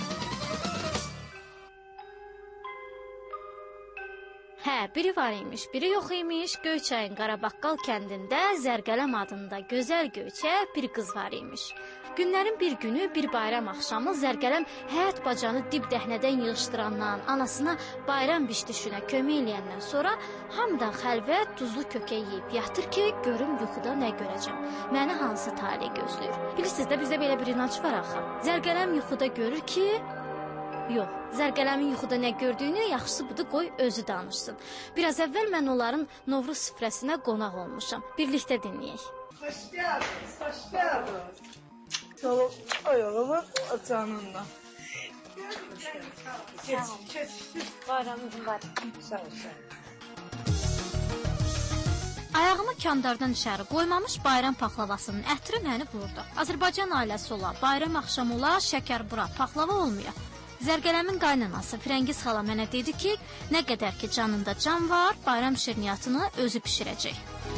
Hə, biri var imiş, biri yox imiş. Göyçayın Qarabaqqal kəndində Zərgələm adında gözəl göyçək bir qız var imiş. Günlərin bir günü, bir bayram axşamı Zərgələm həyat bacanı dib dəhnədən yığışdırandan, anasına bayram bişdişinə kömək eləyəndən sonra hamıdan xəlvət duzlu kökə yeyib yatır ki, görüm yuxuda nə görəcəm, məni hansı talih gözləyir. Bilirsiniz də, bizdə belə bir inanc var axı. Zərgələm yuxuda görür ki, yox, Zərgələmin yuxuda nə gördüyünü yaxşısı budur, qoy özü danışsın. Biraz əvvəl mən onların Novruz süfrəsinə qonaq olmuşam. Birlikdə dinləyək. Xoş gəldiniz, xoş gəldiniz. Salon ayağımı canınla. Geç. Bayramınız mübarək. Sağ ol, sağ ol. Ayağımı kandardan içəri qoymamış bayram paxlavasının ətri məni vurdu. Azərbaycan ailəsi ola, bayram axşamı ola, şəkər bura, paxlava olmuyor. Zərgələmin qaynanası Firəngiz xala mənə dedi ki, nə qədər ki canında can var, bayram şirniyyatını özü pişirəcək.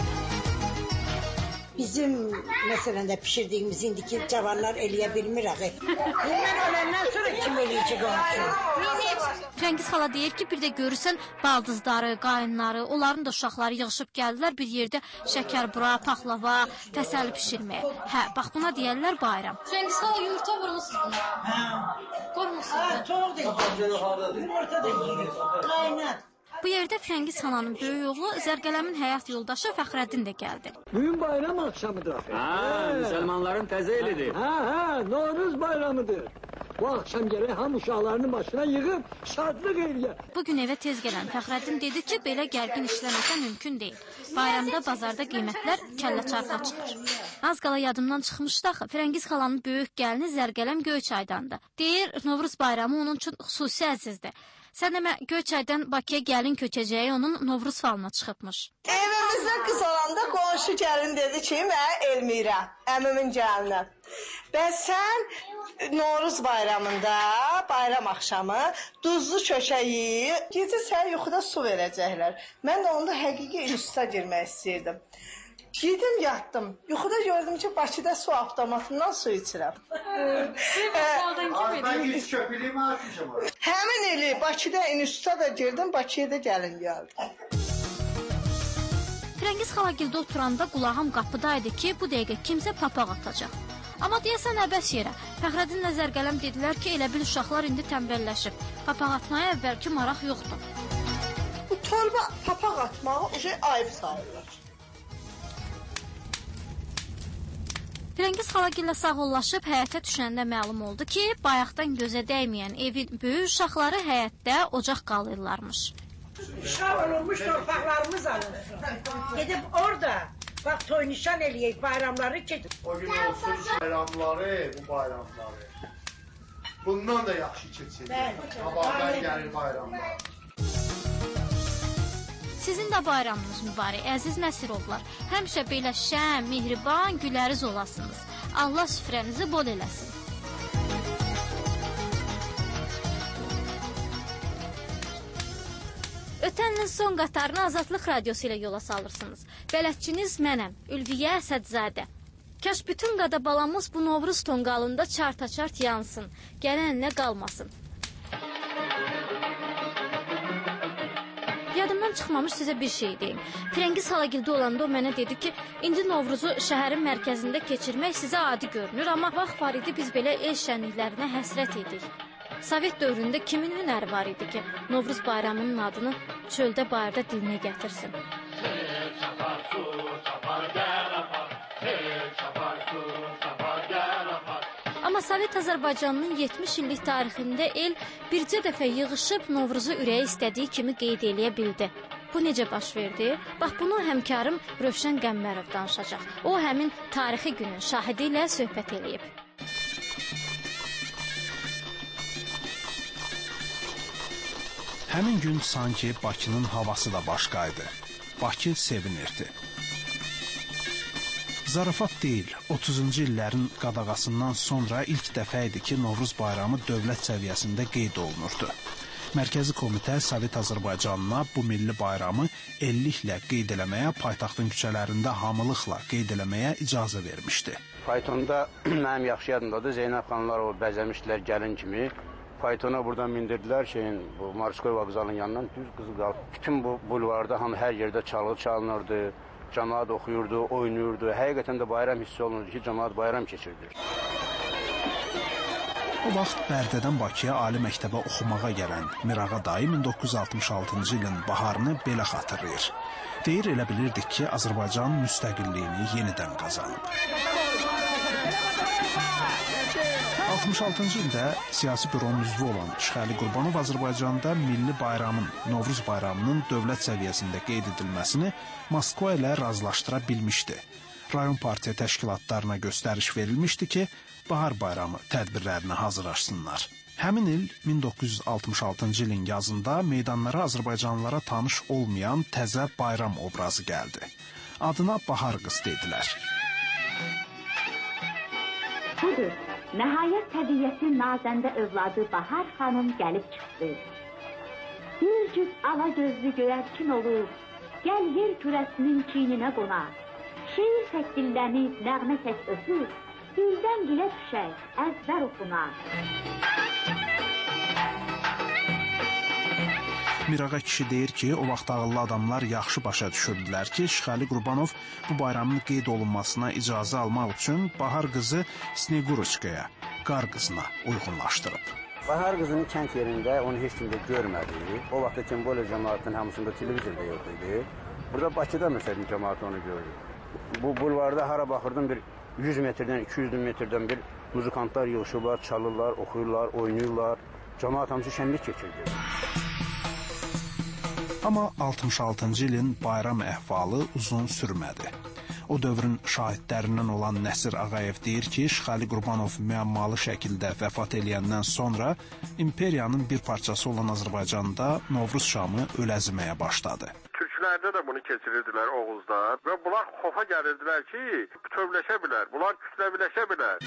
Bizim məsələndə pişirdiyimiz indiki cavanlar eləyə bilmir axı. Mən öləndən sonra kim eləyəcək onu? Firəngiz xala deyir ki, bir də görürsən baldızları, qayınları, onların da uşaqları yığışıb gəldilər bir yerdə şəkər bura, paxlava, təsəlli pişirməyə. Hə, bax buna deyərlər bayram. Firəngiz xala yumurta vurmuşsunuz buna. Hə. Qormuşsunuz. Çox deyil. Yumurta da yiyir. Qaynat. Bu yerdə Firəngiz xalanın böyük oğlu Zərgələmin həyat yoldaşı Fəxrəddin də gəldi. Bugün bayram axşamıdır axı. Müsəlmanların təzə elidir. Novruz bayramıdır. Bu axşam gərək hamı uşaqlarını başına yığıb şadlıq eləyə. Bugün evə tez gələn Fəxrəddin dedi ki, belə gərgin işləməsə mümkün deyil. Bayramda bazarda qiymətlər kəllə çarxa çıxır. Az qala yadımdan çıxmışdı axı, Firəngiz xalanın böyük gəlini Zərgələm Göyçaydandı. Deyir, Novruz bayramı onun üçün xüsusi əzizdir. Sən demə, Göyçaydan Bakıya gəlin köçəcəyi onun Novruz falına çıxıbmış. Evimizdə qız olanda qonşu gəlin dedi ki, mən Elmirə, əmimin gəlinə. Bəs sən Novruz bayramında, bayram axşamı duzlu kökə yeyib, gecə sənə yuxuda su verəcəklər. Mən də onda həqiqi instituta girmək istəyirdim. Yedim, yatdım. Yuxuda gördüm ki, Bakıda su avtomatından su içirəm. Həmin ili Bakıda instituta da girdim, Bakıya da gəlin gəldim. Firəngiz xalagildə oturanda qulağım qapıdaydı ki, bu dəqiqə kimsə papaq atacaq. Amma deyəsən əbəs yerə. Fəxrəddin Nəzərqələm dedilər ki, elə bil uşaqlar indi tənbəlləşib. Papaq atmaya əvvəlki maraq yoxdur. Bu torba papaq atmağı ayıb sayılır. Firəngiz xalagillə sağollaşıb həyətə düşəndə məlum oldu ki, bayaqdan gözə dəyməyən evin böyük uşaqları həyətdə ocaq qalırlarmış. Uşaq olurmuş, torpaqlarımız alır. Gedib orada, bax, toy nişan eləyək, bayramları keçir. O gün olsun bayramları, bu bayramları. Bundan da yaxşı keçir. Qabaqdan gəlir bayramlar. Sizin də bayramınız mübarək, əziz Nəsirovlar. Həmişə belə şən, mehriban, güləriz olasınız. Allah süfrənizi bol eləsin. Ötən ilin son qatarını Azadlıq Radiosu ilə yola salırsınız. Bələdçiniz mənəm, Ülviyə Əsədzadə. Kaş bütün qadabalamız bu Novruz tonqalında çart-çart yansın, gələnlə qalmasın. Yadımdan çıxmamış sizə bir şey deyim. Firəngiz xalagildə olanda o mənə dedi ki, indi Novruzu şəhərin mərkəzində keçirmək sizə adi görünür, amma vaxt var idi biz belə el şənliklərinə həsrət edik. Sovet dövründə kimin hünəri var idi ki, Novruz bayramının adını çöldə bayırda dilinə gətirsin? Amma Sovet Azərbaycanının 70 illik tarixində el bircə dəfə yığışıb Novruzu ürəyi istədiyi kimi qeyd eləyə bildi. Bu necə baş verdi? Bax, bunu həmkarım Rövşən Qəmmərov danışacaq. O, həmin tarixi günün şahidi ilə söhbət eləyib. Həmin gün sanki Bakının havası da başqaydı. Bakı sevinirdi. Zarafat deyil, 30-cu illərin qadağasından sonra ilk dəfə idi ki, Novruz bayramı dövlət səviyyəsində qeyd olunurdu. Mərkəzi Komitə Sovet Azərbaycanına bu milli bayramı elliklə qeyd eləməyə, paytaxtın küçələrində hamılıqla qeyd eləməyə icazə vermişdi. Faytonda mənim yaxşı yadımdadır, Zeynəb xanımlar o bəzəmişdilər gəlin kimi. Faytona buradan mindirdilər bu Marskoy vağzalının yanından düz Qızılqalp. Bütün bu bulvarda hamı hər yerdə çalğı çalınırdı, cəmaat oxuyurdu, oynayırdı. Həqiqətən də bayram hissi olunurdu ki, cəmaat bayram keçirdi. O vaxt Bərdədən Bakıya ali məktəbə oxumağa gələn Mirağa dayı 1966-cı ilin baharını belə xatırlayır. Deyir, elə bilirdik ki, Azərbaycan müstəqilliyini yenidən qazanıb. 66-cı ildə siyasi büronun üzvü olan Şəxəli Qurbanov Azərbaycanda milli bayramın, Novruz bayramının dövlət səviyyəsində qeyd edilməsini Moskva ilə razılaşdıra bilmişdi. Rayon partiya təşkilatlarına göstəriş verilmişdi ki, bahar bayramı tədbirlərinə hazırlaşsınlar. Həmin il 1966-cı ilin yazında meydanlara Azərbaycanlılara tanış olmayan təzə bayram obrazı gəldi. Adına Bahar qız dedilər. Budur. Nəhayət təbiyyətin nazəndə övladı Bahar xanım gəlib çıxdı. Bir cüt ala gözlü göyərçin olur, gəl yer kürəsinin çiyninə qonaq. Şeir tək dillənib, nəğmə tək öpür, dildən dilə düşək, əzbər oxunar. Mirağa kişi deyir ki, o vaxt ağıllı adamlar yaxşı başa düşürdülər ki, Şəxəli Qurbanov bu bayramın qeyd olunmasına icazə almaq üçün Bahar qızı Sneguroçkaya, qar qızına uyğunlaşdırıb. Bahar qızının kənd yerində onu heç kim də görmədi. O vaxt Timbole cəmaatının hamısında televizorda yox idi. Burada Bakıda məsələn cəmaat onu gördü. Bu bulvarda hara baxırdım bir 100 metrdən, 200 metrdən bir muzikantlar yığışırlar, çalırlar, oxuyurlar, oynayırlar. Cəmaat hamısı şənlik keçirdi. Amma 66-cı ilin bayram əhvalı uzun sürmədi. O dövrün şahidlərindən olan Nəsir Ağayev deyir ki, Şəxəli Qurbanov müəmmalı şəkildə vəfat eləyəndən sonra imperiyanın bir parçası olan Azərbaycanda Novruz şamı öləziməyə başladı. Türklərdə də bunu keçirirdilər Oğuzlar və bunlar xofa gəlirdilər ki, bütövləşə bilər, bunlar kütləviləşə bilər.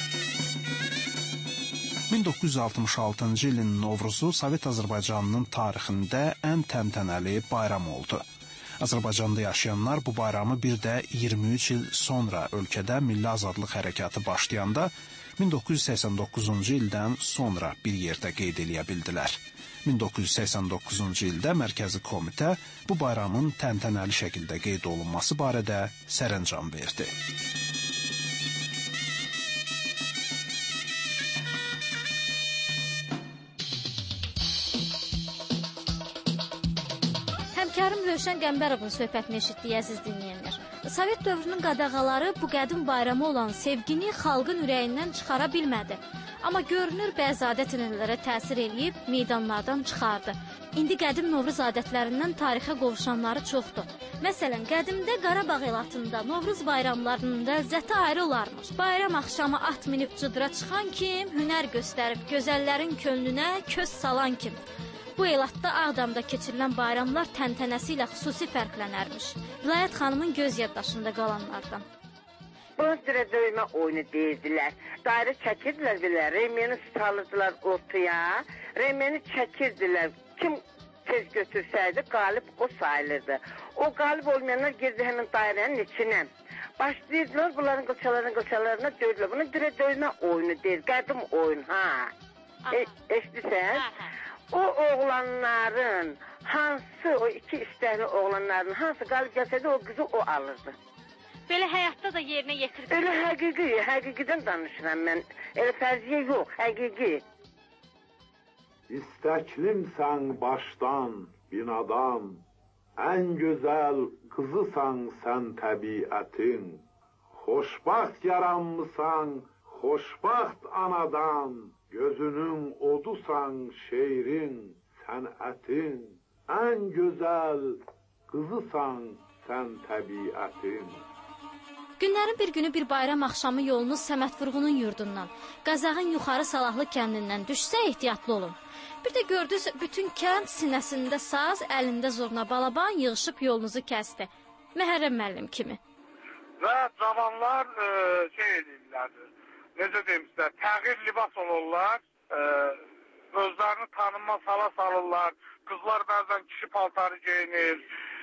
1966-cı ilin Novruzu Sovet Azərbaycanının tarixində ən təntənəli bayram oldu. Azərbaycanda yaşayanlar bu bayramı bir də 23 il sonra ölkədə milli azadlıq hərəkatı başlayanda 1989-cu ildən sonra bir yerdə qeyd eləyə bildilər. 1989-cu ildə Mərkəzi Komitə bu bayramın təntənəli şəkildə qeyd olunması barədə sərəncam verdi. Həmkarım Rövşən Qəmbərovun söhbətini eşitdik, əziz dinləyənlər. Sovet dövrünün qadağaları bu qədim bayramı olan sevgini xalqın ürəyindən çıxara bilmədi. Amma görünür bəzi adət-ənənələrə təsir eləyib meydanlardan çıxardı. İndi qədim Novruz adətlərindən tarixə qovuşanları çoxdur. Məsələn, qədimdə Qarabağ elatında Novruz bayramlarının ləzzəti ayrı olarmış. Bayram axşamı at minib cıdıra çıxan kim, hünər göstərib gözəllərin könlünə köz salan kim. Bu elatda Ağdamda keçirilən bayramlar təntənəsi ilə xüsusi fərqlənərmiş. Vilayət xanımın göz yaddaşında qalanlardan. Bunu dirə döymə oyunu deyirdilər. Dairə çəkirdilər bilər, remeni salırdılar ortaya, remeni çəkirdilər. Kim tez götürsəydi, qalib o sayılırdı. O qalib olmayanlar girdi həmin dairənin içinə. Başlayırdılar bunların qılçalarına döydülər. Bunu dirə döymə oyunu deyir, qədim oyun, eşidirsən? O oğlanların hansı, o iki istəkli oğlanların hansı qalib gəlsəydi, o qızı o alırdı. Belə həyatda da yerinə yetirdi. Elə həqiqidən danışıram mən. Elə fərziyə yox, həqiqi. İstəklimsən başdan, binadan, ən gözəl qızısan sən təbiətin. Xoşbaxt yaranmısan, xoşbaxt anadan, gözünün odusan şeirin, sənətin. Ən gözəl qızısan sən təbiətin. Günlərin bir günü bir bayram axşamı yolunuz Səməd Vurğunun yurdundan, Qazağın yuxarı Salahlı kəndindən düşsə ehtiyatlı olun. Bir də gördünüz, bütün kənd sinəsində saz, əlində zorna balaban yığışıb yolunuzu kəsdi. Məhərrəm müəllim kimi. Və cavanlar edirlər, necə deyim sizə, təğyir libas olurlar, özlərini tanınmaz hala salırlar, qızlar bəzən kişi paltarı geyinir,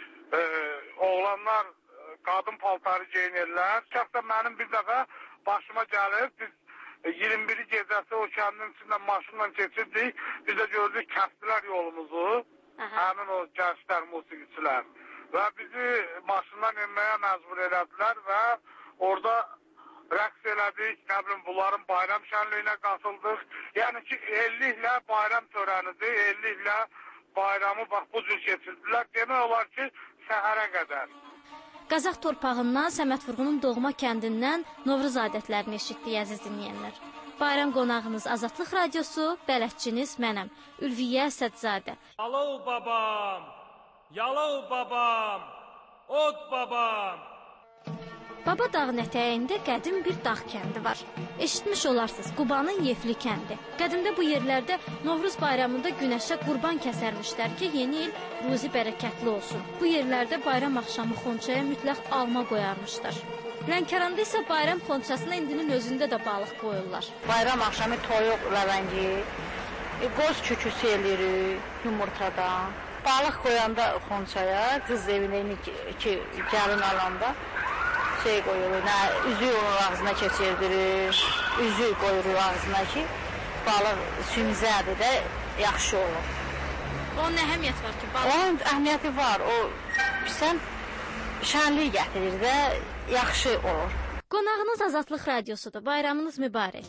oğlanlar qadın paltarı geyinirlər. Şəxsən mənim bir dəfə başıma gəlib, biz 21-ci gecəsi o kəndin içindən maşınla keçirdik, biz də gördük, kəsdilər yolumuzu, həmin o gənclər, musiqiçilər. Və bizi maşından inməyə məcbur elədilər və orada rəqs elədik, nə bilim, bunların bayram şənliyinə qatıldıq. Yəni ki, elliklə bayram törənidir, elliklə bayramı bax bu cür keçirdilər. Demək olar ki, səhərə qədər. Qazaq torpağından, Səməd Vurğunun doğma kəndindən Novruz adətlərini eşitdik, əziz dinləyənlər. Bayram qonağınız Azadlıq Radiosu, bələdçiniz mənəm, Ülviyə Əsədzadə. Yalov babam, yalov babam, od babam. Baba dağın ətəyində qədim bir dağ kəndi var. Eşitmiş olarsınız, Qubanın Yefli kəndi. Qədimdə bu yerlərdə Novruz bayramında günəşə qurban kəsərmişlər ki, yeni il ruzi bərəkətli olsun. Bu yerlərdə bayram axşamı xonçaya mütləq alma qoyarmışlar. Lənkəranda isə bayram xonçasına indinin özündə də balıq qoyurlar. Bayram axşamı toyuq, ləvəngi, qoz küküsü eləyirik yumurtadan. Balıq qoyanda xonçaya, qız evində ki, gəlin alanda şey qoyulur, üzük onun ağzına keçirdirir, üzük qoyuruq ağzına ki, balıq sümzədir də yaxşı olur. Onun əhəmiyyəti var ki, balıq? Onun əhəmiyyəti var, o sən şənlik gətirir və yaxşı olur. Qonağınız Azadlıq Radiosudur, bayramınız mübarək.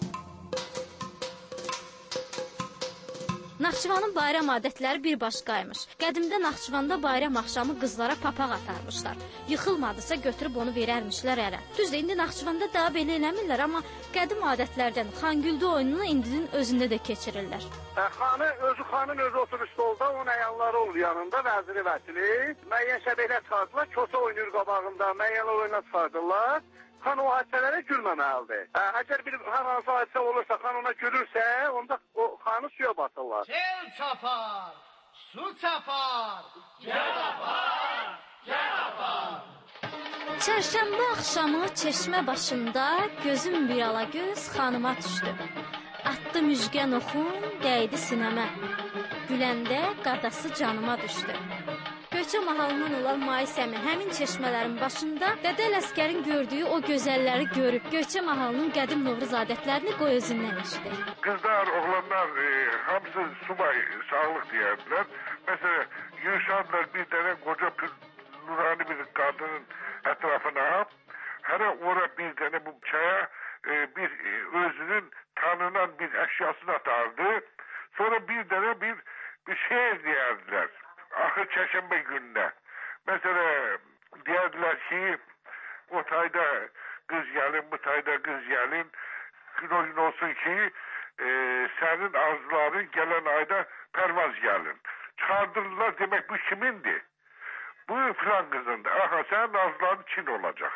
Naxçıvanın bayram adətləri bir başqaymış. Qədimdə Naxçıvanda bayram axşamı qızlara papaq atarmışlar. Yıxılmadısa götürüb onu verərmişlər ərə. Düzdür, indi Naxçıvanda daha belə eləmirlər, amma qədim adətlərdən Xangüldü oyununu indinin özündə də keçirirlər. Xanın özü oturur stolda, onun əyanları olur yanında, vəziri vəkili. Müəyyən şəbəklə çıxardılar, kosa oynayır qabağında, müəyyən oyuna çıxardılar. Xan o hadisələrə gülməməlidir. Əgər bir hansı hadisə olursa, xan ona gülürsə, onda o xanı suya batırlar. Sel çapar, su çapar, gəl apar, gəl apar. Çərşənbə axşamı çeşmə başında gözüm bir alagöz xanıma düşdü. Atdı müjgən oxum, dəydi sinəmə. Güləndə qadası canıma düşdü. Göyçə mahalından olan Mais əmi həmin çeşmələrin başında Dədə Ələsgərin gördüyü o gözəlləri görüb Göyçə mahalının qədim Novruz adətlərini qoy özündən eşidir. Qızlar, oğlanlar hamısı subay sağlıq deyərdilər. Məsələn, yığışardılar bir dənə qoca nurani bir qadının ətrafına. Hələ ora bir dənə bu çaya bir özünün tanınan bir əşyasını atardı. Sonra bir dənə bir şeir deyərdilər. Axır çərşənbə gününə. Mesela deyərdilər ki, o tayda qız gəlin, bu tayda qız gəlin. Gün olsun ki, sənin arzuların gələn ayda pərvaz gəlin. Çıxardırdılar, demək bu kimindir? Bu filan qızındır. Aha, sənin arzuların Çin olacaq.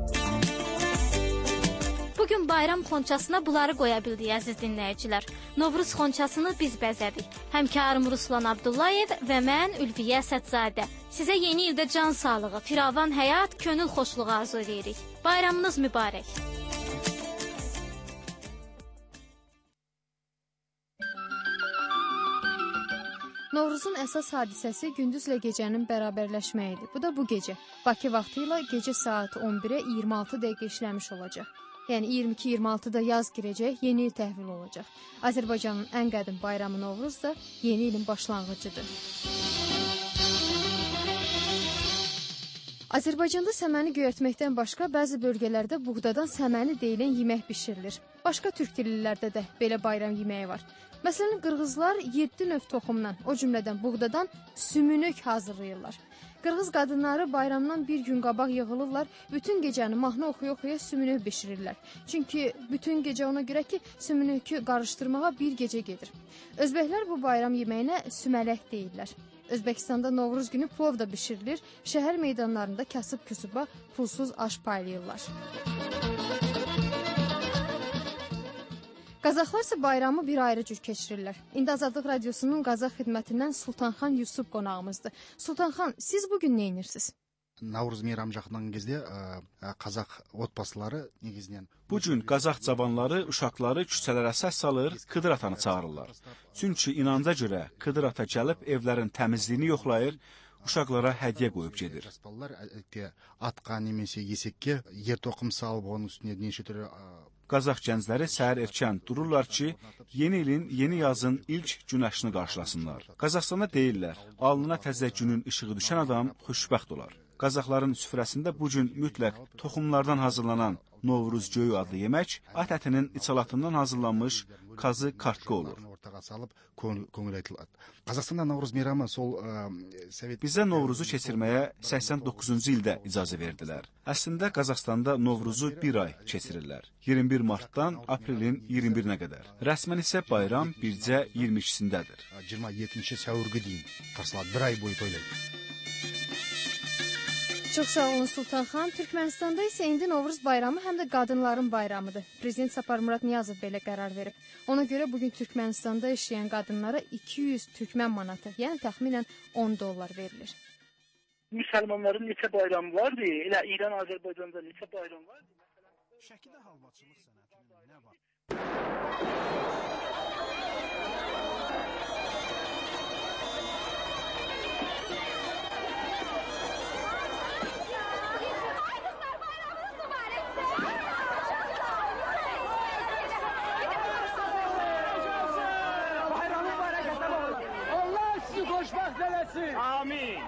Bugün bayram xonçasına bunları qoya bildik, əziz dinləyicilər. Novruz xonçasını biz bəzədik. Həmkarım Ruslan Abdullayev və mən Ülviyə Əsədzadə. Sizə yeni ildə can sağlığı, firavan həyat, könül xoşluğu arzu edirik. Bayramınız mübarək. Novruzun əsas hadisəsi gündüzlə gecənin bərabərləşməyidir. Bu da bu gecə. Bakı vaxtı ilə gecə saat 11-ə 26 dəqiqə işləmiş olacaq. Yəni 22-26-da yaz girəcək, yeni il təhvil olacaq. Azərbaycanın ən qədim bayramı Novruz da yeni ilin başlanğıcıdır. Azərbaycanda səməni göyərtməkdən başqa bəzi bölgələrdə buğdadan səməni deyilən yemək bişirilir. Başqa türk dillilərdə də belə bayram yeməyi var. Məsələn, qırğızlar 7 növ toxumdan, o cümlədən buğdadan sümünük hazırlayırlar. Qırğız qadınları bayramdan bir gün qabaq yığılırlar, bütün gecəni mahnı oxuya-oxuya sümünük bişirirlər. Çünki bütün gecə ona görə ki, sümünükü qarışdırmağa bir gecə gedir. Özbəklər bu bayram yeməyinə sümələk deyirlər. Özbəkistanda Novruz günü plov da bişirilir, şəhər meydanlarında kasıb-küsuba pulsuz aş paylayırlar. Qazaxlar isə bayramı bir ayrı cür keçirirlər. İndi Azadlıq Radiosunun Qazax xidmətindən Sultanxan Yusuf qonağımızdır. Sultanxan, siz bugün nə edirsiniz? Navruz meyramı yaxınlayan кезде Qazax otbasıları negizdən Bu gün Qazax cavanları, uşaqları küçələrə səs salır, Qıdır atanı çağırırlar. Çünki inanca görə Qıdır ata gəlib evlərin təmizliyini yoxlayır, uşaqlara hədiyyə qoyub gedir. Atqa neməsə yesekке yer toxum salıb onun üstünə neçə türlü Qazax gəncləri səhər erkən dururlar ki, yeni ilin, yeni yazın ilk günəşini qarşılasınlar. Qazaxstanda deyirlər, alnına təzə günün işığı düşən adam xoşbəxt olar. Qazaxların süfrəsində bu gün mütləq toxumlardan hazırlanan Novruz göyü adlı yemək, at ətinin içalatından hazırlanmış kazı kartqa olur. Qazaxstanda Novruz meyramı sol Bizə Novruzu keçirməyə 89-cu ildə icazə verdilər. Əslində Qazaxstanda Novruzu bir ay keçirirlər. 21 martdan aprelin 21-nə qədər. Rəsmən isə bayram bircə 22-sindədir. 27-ci səvürgü deyin. Qarşılar bir ay boyu toylayır. Çox sağ olun Sultanxan. Türkmənistanda isə indi Novruz bayramı həm də qadınların bayramıdır. Prezident Saparmurat Niyazov belə qərar verib. Ona görə bugün Türkmənistanda yaşayan qadınlara 200 türkmən manatı, yəni təxminən 10 dollar verilir. Müsəlmanların neçə bayramı vardı? Elə İran, Azərbaycanda neçə bayram vardı? Şəkidə halvaçılıq sənətinin nə var? Amin.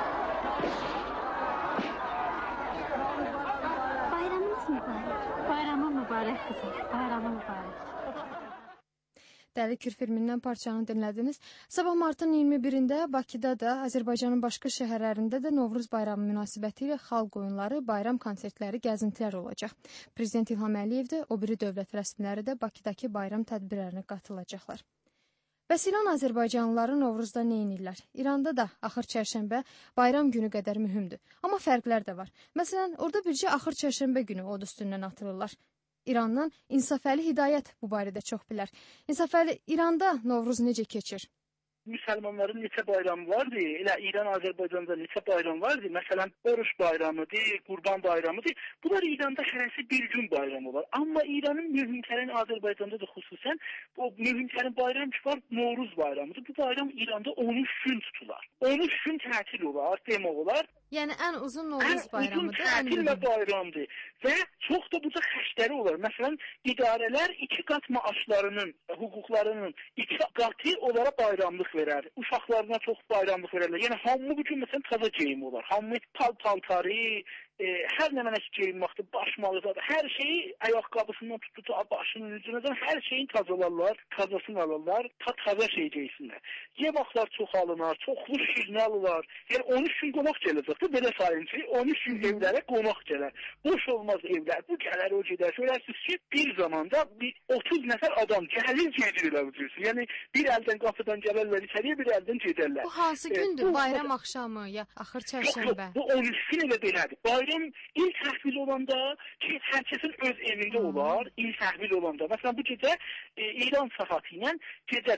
Bayramınız mübarək. Bayramı mübarək qızım. Bayramı mübarək. Dəli Kür filmindən parçanı dinlədiniz. Sabah martın 21-də Bakıda da, Azərbaycanın başqa şəhərlərində də Novruz bayramı münasibəti ilə xalq oyunları, bayram konsertləri, gəzintilər olacaq. Prezident İlham Əliyev də, o biri dövlət rəsmiləri də Bakıdakı bayram tədbirlərinə qatılacaqlar. Bəs İran Azərbaycanlıları Novruzda nə edirlər? İranda da axır çərşənbə bayram günü qədər mühümdür. Amma fərqlər də var. Məsələn, orada bircə axır çərşənbə günü od üstündən atılırlar. İrandan İnsafəli Hidayət bu barədə çox bilər. İnsafəli, İranda Novruz necə keçir? müsəlmanların neçə bayramı vardı? Elə İran, Azərbaycanda neçə bayram vardı? Məsələn, Oruç bayramıdır, Qurban bayramıdır. Bunlar İranda hərəsi bir gün bayram olar. Amma İranın mühümtərin Azərbaycanda da xüsusən o mühümtərin bayramı var, Novruz bayramıdır. Bu bayram İranda 13 gün tutular. 13 gün tətil olar, demək olar. Yəni ən uzun Novruz bayramıdır. Ən uzun tətil və bayramdır. Və çox da burada xəstəri olar. Məsələn, idarələr 2 qat maaşlarının, hüquqlarının 2 qatı onlara bayramlıq verər. Uşaqlarına çox bayramlıq verərlər. Yəni hamı bu gün məsələn taza geyim olar. Hamı paltarı, hər nə mənə geyim vaxtı başmalıdır. Hər şeyi ayaqqabısından tutub başının üzünədən hər şeyin tazalarlar, tazasını alırlar, taza şey geysinlər. Yeməklər çoxalırlar, çoxlu şirin alırlar. Yəni 13 gün qonaq gələcəkdir, belə sayın ki, 13 gün evlərə qonaq gələr. Boş olmaz evlər, bu gələr, o gedər. Görərsiniz ki, bir zamanda 30 nəfər adam gəlir, gedirlər bu cür. Yəni bir əldən qapıdan gələrlər içəriyə, bir əldən gedərlər. Bu hansı gündür? Bayram axşamı ya axır çərşənbə? Bu 13 gün elə belədir. Bayram ilk təhvil olanda ki, hər kəsin öz evində olar, ilk təhvil olanda. Məsələn, bu gecə İran saatı ilə gecə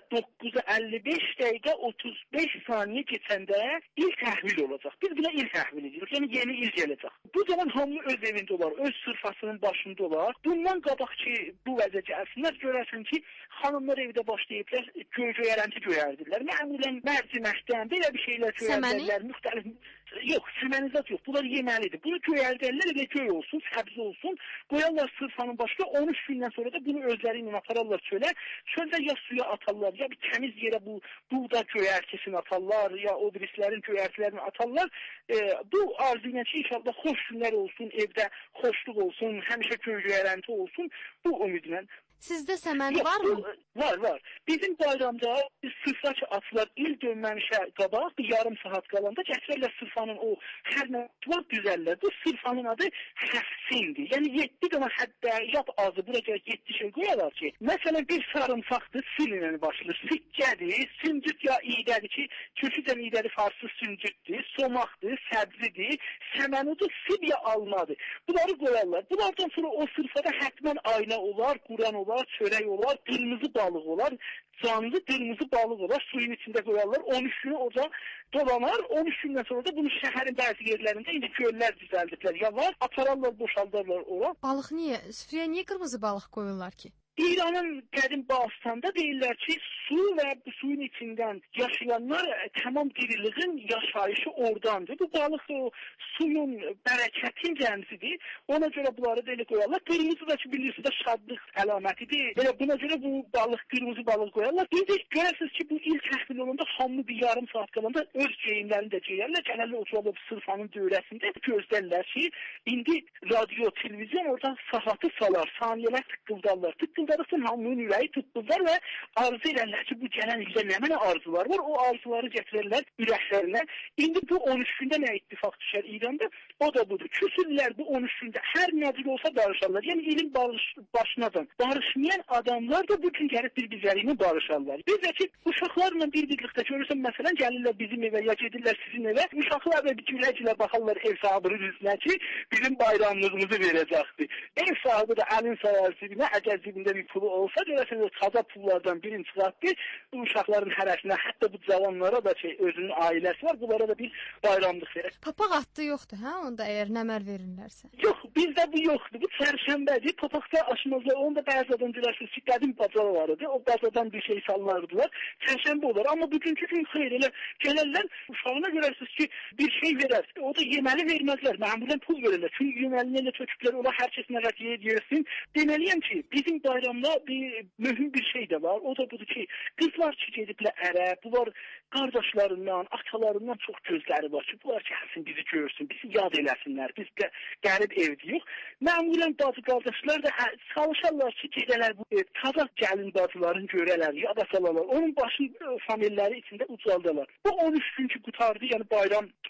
9:55 dəqiqə 35 saniyə keçəndə ilk təhvil olacaq. Biz buna ilk təhvil edirik, yəni yeni il gələcək. Bu zaman hamı öz evində olar, öz sırfasının başında olar. Bundan qabaq ki, bu vəziyyətə gəlsinlər, görərsən ki, xanımlar evdə başlayıblar, göyərənti göyərdirlər. Məmulən mərciməkdən belə bir şeylər göyərdirlər, müxtəlif. Yox, səmənizat yox. Bunlar yeməlidir. Bunu göyərdərlər, elə göy olsun, səbzi olsun. Qoyarlar sırfanın başına, 13 gündən sonra da bunu özləri ilə apararlar çölə. Çöldə ya suya atarlar, ya bir təmiz yerə bu buğda göyərtisini atarlar, ya o birislərin göyərtilərini atarlar. Bu arzu ilə ki, inşallah xoş günlər olsun, evdə xoşluq olsun, həmişə göyərənti olsun. Bu ümidlə. Sizdə səməni varmı? Var. Bizim bayramda sırfa ki atlar il dönməmişə qabaq, bir yarım saat qalanda gətirərlər sırfanın o hər nə var düzəllər. Bu sırfanın adı həfsindir. Yəni 7 dənə hətta yap azı, buraya 7 şey qoyarlar ki, məsələn bir sarımsaqdır, sinlə başlayır, sikkədir, süncüt ya iydədir ki, türküdən iydədir, farsı süncütdür, somaqdır, səbzidir, səmənudur, sib ya almadır. Bunları qoyarlar. Bunlardan sonra o sırfada hətmən ayna olar, Quran olar, çörək olar, qırmızı balıq olar, canlı qırmızı balıq olar, suyun içində qoyarlar, 13 günü orada dolanar, 13 gündən sonra da bunu şəhərin bəzi yerlərində indi göllər düzəldiblər, ya var, apararlar, boşaldarlar ora. Balıq niyə? Süfrəyə niyə qırmızı balıq qoyurlar ki? İranın qədim Bağıstanda deyirlər ki, su və bu suyun içindən yaşayanlar tamam diriliğin yaşayışı oradandır. Bu balıq o suyun bərəkətin cəmsidir. Ona görə bunları da elə qoyarlar. Qırmızı da ki, bilirsiniz, şadlıq əlamətidir. Belə buna görə bu balıq, qırmızı balıq qoyarlar. Bir də görərsiniz ki, bu ilk təhvil olanda hamı bir yarım saat qalanda öz geyimlərini də geyərlər. Gələrlər oturarlar sırfanın dövrəsində gözlərlər ki, indi radio, televizyon oradan saatı salar, saniyələr tıqqıldarlar. Tıqqıldarırsın, hamının ürəyi tutdular və arzu edirlər ki, bu gələn ildə nə mənə arzular var, o arzuları gətirərlər ürəklərinə. İndi bu 13 gündə nə ittifaq düşər İranda? O da budur. Küsürlər bu 13 gündə hər nədir olsa barışarlar. Yəni ilin başınadan barışmayan adamlar da bu gün gəlib bir-birlərini barışarlar. Biz də ki, uşaqlarla bir-birlikdə görürsən, məsələn, gəlirlər bizim evə, ya gedirlər sizin evə, uşaqlar da bir gülə-gülə baxarlar ev sahibinin üzünə ki, bizim bayramlığımızı verəcəkdir. Ev sahibi də əlin sayar cibinə, əgər cibində bir pulu olsa, görərsiniz, taza pullardan birini çıxartdı, bu uşaqların hərəsinə, hətta bu cavanlara da ki, özünün ailəsi var, bunlara da bir bayramlıq verir. Papaq atdı yoxdur, hə? Onda əgər nəmər verirlərsə. Yox, bizdə bu yoxdur. Bu çərşənbədir. Papaqda aşmazlar, onda bəzədən deyirsiniz ki, qədim bazar var idi. O bazadan bir şey sallardılar. Çərşənbə olar. Amma bugünkü gün xeyr elə gəlirlər, uşağına görərsiniz ki, bir şey verər. O da yeməli verməzlər. Məmulən pul verirlər. Çünki yeməlilərlə çöküklər olar, hər kəs nə qədər yeyirsin. Deməliyəm ki, bizim bayramda bir mühüm bir şey də var. O da budur ki, qızlar ki, gediblər ərə, bunlar qardaşlarından, atalarından çox gözləri var ki, bunlar gəlsin, bizi görsün, bizi yad eləsinlər. Biz də gəlib evdəyik. Məmulən bacı qardaşlar da çalışarlar ki, gedələr bu taza gəlin bacıların görələr, yada salarlar. Onun başın familləri içində ucaldalar. Bu 13 gün ki, qutardı, yəni bayram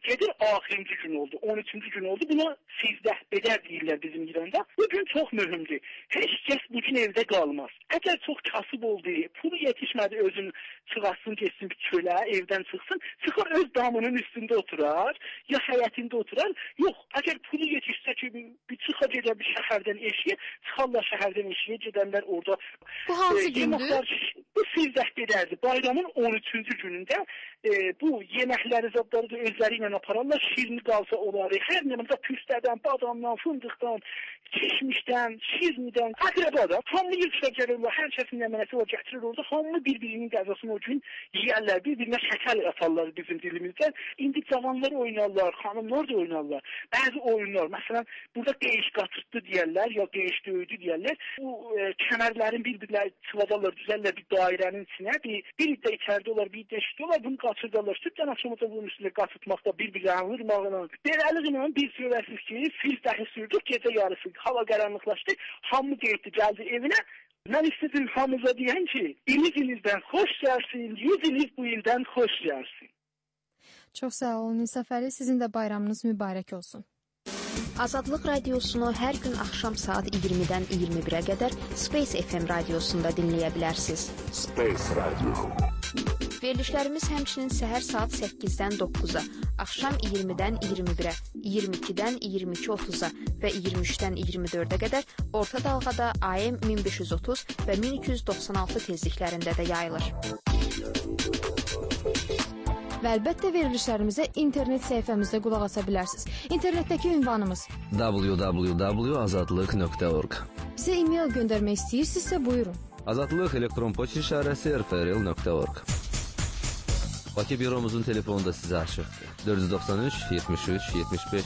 gedir, axırıncı gün oldu, 13-cü gün oldu. Buna 13 bedər deyirlər bizim İranda. Bu gün çox mühümdür. Heç kəs bu gün evdə qalmaz. Əgər çox kasıb oldu, pulu yetişmədi, özün çıxasın, getsin bir çölə, evdən çıxsın, çıxar öz damının üstündə oturar, ya həyətində oturar. Yox, əgər pulu yetişsə ki, bir çıxa gedə bir şəhərdən eşiyə, çıxarlar şəhərdən eşiyə, gedənlər orada. Bu hansı gündür? Bu 13 bedərdir. Bayramın 13-cü günündə bu yeməkləri, zadları da özləri ilə apararlar. Şirin qalsa onları, hər nə mesela püstədən, badamdan, fındıqdan, kişmişdən, şirnidən, əqrəbadan hamı yığışa gəlirlər. Hər kəsin nəmənəsi o gətirir orada. Hamı bir-birinin qəzasını o gün yeyərlər, bir-birinə şəkər atarlar bizim dilimizdən. İndi cavanlar oynarlar, xanımlar da oynarlar. Bəzi oyunlar, məsələn, burada qeyiş qatırtdı deyərlər, ya qeyiş döyüdü deyərlər. Bu kəmərlərin bir-birləri çıvadarlar, düzərlər bir dairənin içinə. Bir iddə içərdə olar, bir iddə eşitdə olar. Bunu qaçırdarlar. Sübdən axşamada bunun üstündə qaçırtmaqda bir-birlərini vurmağına. Beləliklə biz görəsiniz ki, siz dəhi sürdük, gecə yarısı hava qaranlıqlaşdı, hamı getdi, gəldi evinə. Mən istədim hamıza deyən ki, ilinizdən xoş gəlsin, yüzünüz bu ildən xoş gəlsin. Çox sağ olun, Nisafəli, sizin də bayramınız mübarək olsun. Azadlıq radiosunu hər gün axşam saat 20-dən 21-ə qədər Space FM radiosunda dinləyə bilərsiniz. Space Radio. Verilişlərimiz həmçinin səhər saat 8-dən 9-a, axşam 20-dən 21-ə, 22-dən 22:30-a və 23-dən 24-ə qədər orta dalğada AM 1530 və 1296 tezliklərində də yayılır. Və əlbəttə verilişlərimizə internet səhifəmizdə qulaq asa bilərsiniz. İnternetdəki ünvanımız www.azadlıq.org. Bizə e-mail göndərmək istəyirsinizsə buyurun. Azadlıq elektron poçt işarəsi rfrl.org. Bakı büromuzun telefonu da sizə açıqdır. 493 73 75.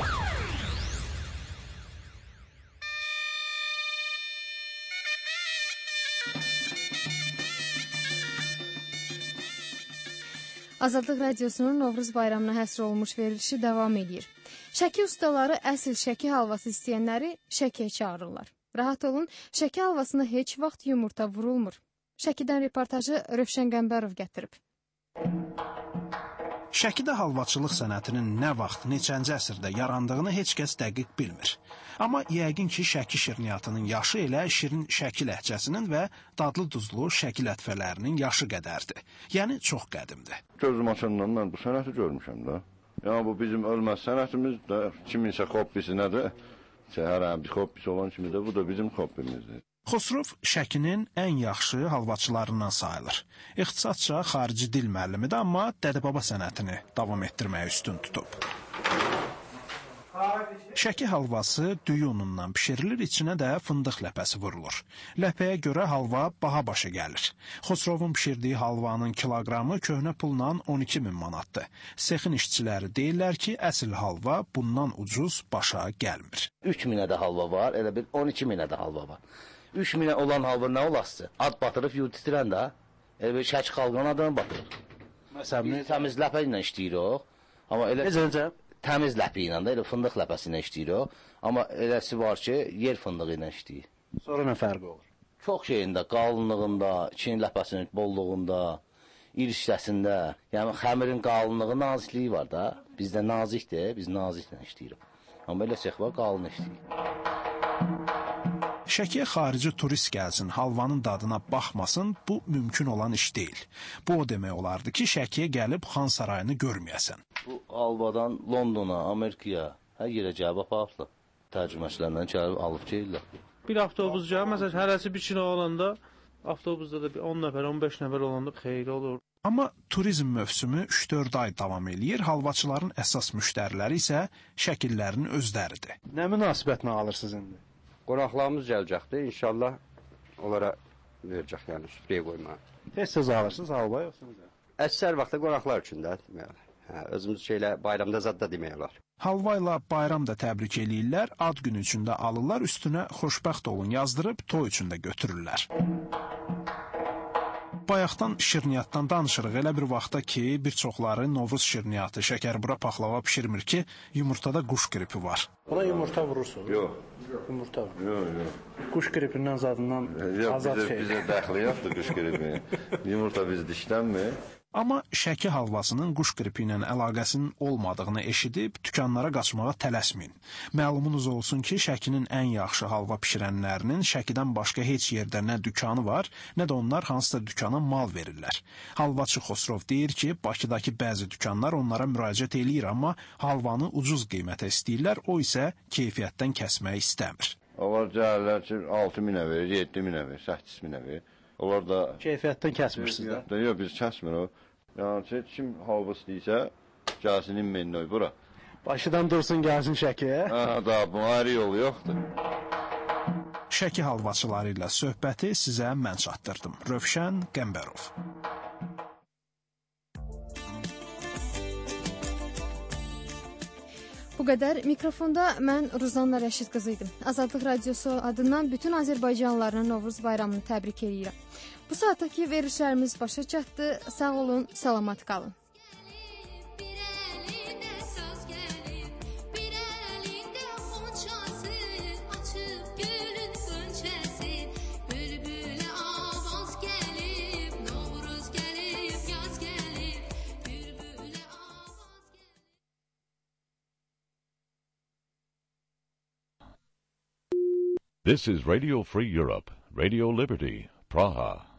Azadlıq radiosunun Novruz bayramına həsr olunmuş verilişi davam edir. Şəki ustaları əsl şəki halvası istəyənləri şəkiyə çağırırlar. Rahat olun, şəki halvasına heç vaxt yumurta vurulmur. Şəkidən reportajı Rövşən Qəmbərov gətirib. Şəkidə halvaçılıq sənətinin nə vaxt, neçənci əsrdə yarandığını heç kəs dəqiq bilmir. Amma yəqin ki, Şəki şirniyyatının yaşı elə şirin Şəki ləhcəsinin və dadlı-duzlu Şəki lətifələrinin yaşı qədərdir. Yəni, çox qədimdir. Gözüm açandan mən bu sənəti görmüşəm də. Yəni, bu bizim ölməz sənətimiz də, kiminsə hobbisi nədir? Hər bir hobbisi olan kimi də, bu da bizim hobbimizdir. Xosrov Şəkinin ən yaxşı halvaçılarından sayılır. İxtisasca xarici dil müəllimidir, amma dədə-baba sənətini davam etdirməyə üstün tutub. Şəki halvası düyü unundan bişirilir, içinə də fındıq ləpəsi vurulur. Ləpəyə görə halva baha başa gəlir. Xosrovun bişirdiyi halvanın kiloqramı köhnə pulla 12.000 manatdır. Sexin işçiləri deyirlər ki, əsl halva bundan ucuz başa gəlmir. 3.000-ə də halva var, elə bir 12.000-ə də halva var. 3.000'e olan halva nə olasın? Ad batırıb yud itirən də, elə bir Şəki xalqının adını batırır. Məsələn, təmiz ləpə ilə işləyirik, amma elə təmiz ləpi ilə də, elə fındıq ləpəsi ilə işləyirik, amma eləsi var ki, yer fındığı ilə işləyir. Sonra nə fərqi olur? Çox şeyində, qalınlığında, çin ləpəsinin bolluğunda, irişdəsində, yəni xəmirin qalınlığı, nazikliyi var da, bizdə nazikdir, biz naziklə işləyirik. Amma elə sex var, qalın işləyir. Şəkiyə xarici turist gəlsin, halvanın dadına baxmasın, bu mümkün olan iş deyil. Bu o demək olardı ki, Şəkiyə gəlib Xan Sarayını görməyəsən. Bu halvadan Londona, Amerikaya, hər yerə gəlib aparıblar. Tərcüməçilərlə gəlib alıb gəlirlər. Bir avtobus gəlib, məsələn, hərəsi bir kilo olanda, avtobusda da 10 nəfər, 15 nəfər olanda xeyli olur. Amma turizm mövsümü 3-4 ay davam eləyir, halvaçıların əsas müştəriləri isə şəkillərin özləridir. Nə münasibətlə alırsınız indi? Qonaqlarımız gələcəkdir, inşallah onlara verəcək, yəni süfrəyə qoymağa. Tez-tez alırsınız halva yoxsa necə? Əksər vaxtda qonaqlar üçün də demək olar. Özümüz bayramda zadda demək olar. Halva ilə bayram da təbrik eləyirlər, ad günü üçün də alırlar, üstünə xoşbəxt olun yazdırıb toy üçün də götürürlər. Bayaqdan şirniyyatdan danışırıq, elə bir vaxtda ki, bir çoxları Novruz şirniyyatı, şəkərbura paxlava pişirmir ki, yumurtada quş qripi var. Buna yumurta vurursunuz? Yox. Yumurta vurur. Yox. Quş qripindən zadından azad şey. Bizə dəxli yoxdur quş qripi. Yumurta biz dişlənmir. Amma Şəki halvasının quş qripi ilə əlaqəsinin olmadığını eşidib dükanlara qaçmağa tələsməyin. Məlumunuz olsun ki, Şəkinin ən yaxşı halva bişirənlərinin Şəkidən başqa heç yerdə nə dükanı var, nə də onlar hansısa dükana mal verirlər. Halvaçı Xosrov deyir ki, Bakıdakı bəzi dükanlar onlara müraciət eləyir, amma halvanı ucuz qiymətə istəyirlər, o isə keyfiyyətdən kəsmək istəmir. Onlar gəlirlər ki, 6.000-ə verir, 7.000-ə verir, 8.000-ə verir. Onlar da keyfiyyətdən kəsmirsiniz də. Yox, biz kəsmir o. Yəni ki, kim halva istəyirsə, gəlsin mennoy bura. Bakıdan dursun gəlsin Şəkiyə. Da, bu ayrı yolu yoxdur. Şəki halvaçıları ilə söhbəti sizə mən çatdırdım. Rövşən Qəmbərov. Bu qədər. Mikrofonda mən Ruzanna Rəşid qızı idim. Azadlıq Radiosu adından bütün Azərbaycanlılarına Novruz bayramını təbrik edirəm. Bu saatdakı verilişlərimiz başa çatdı. Sağ olun, salamat qalın. This is Radio Free Europe, Radio Liberty, Praha.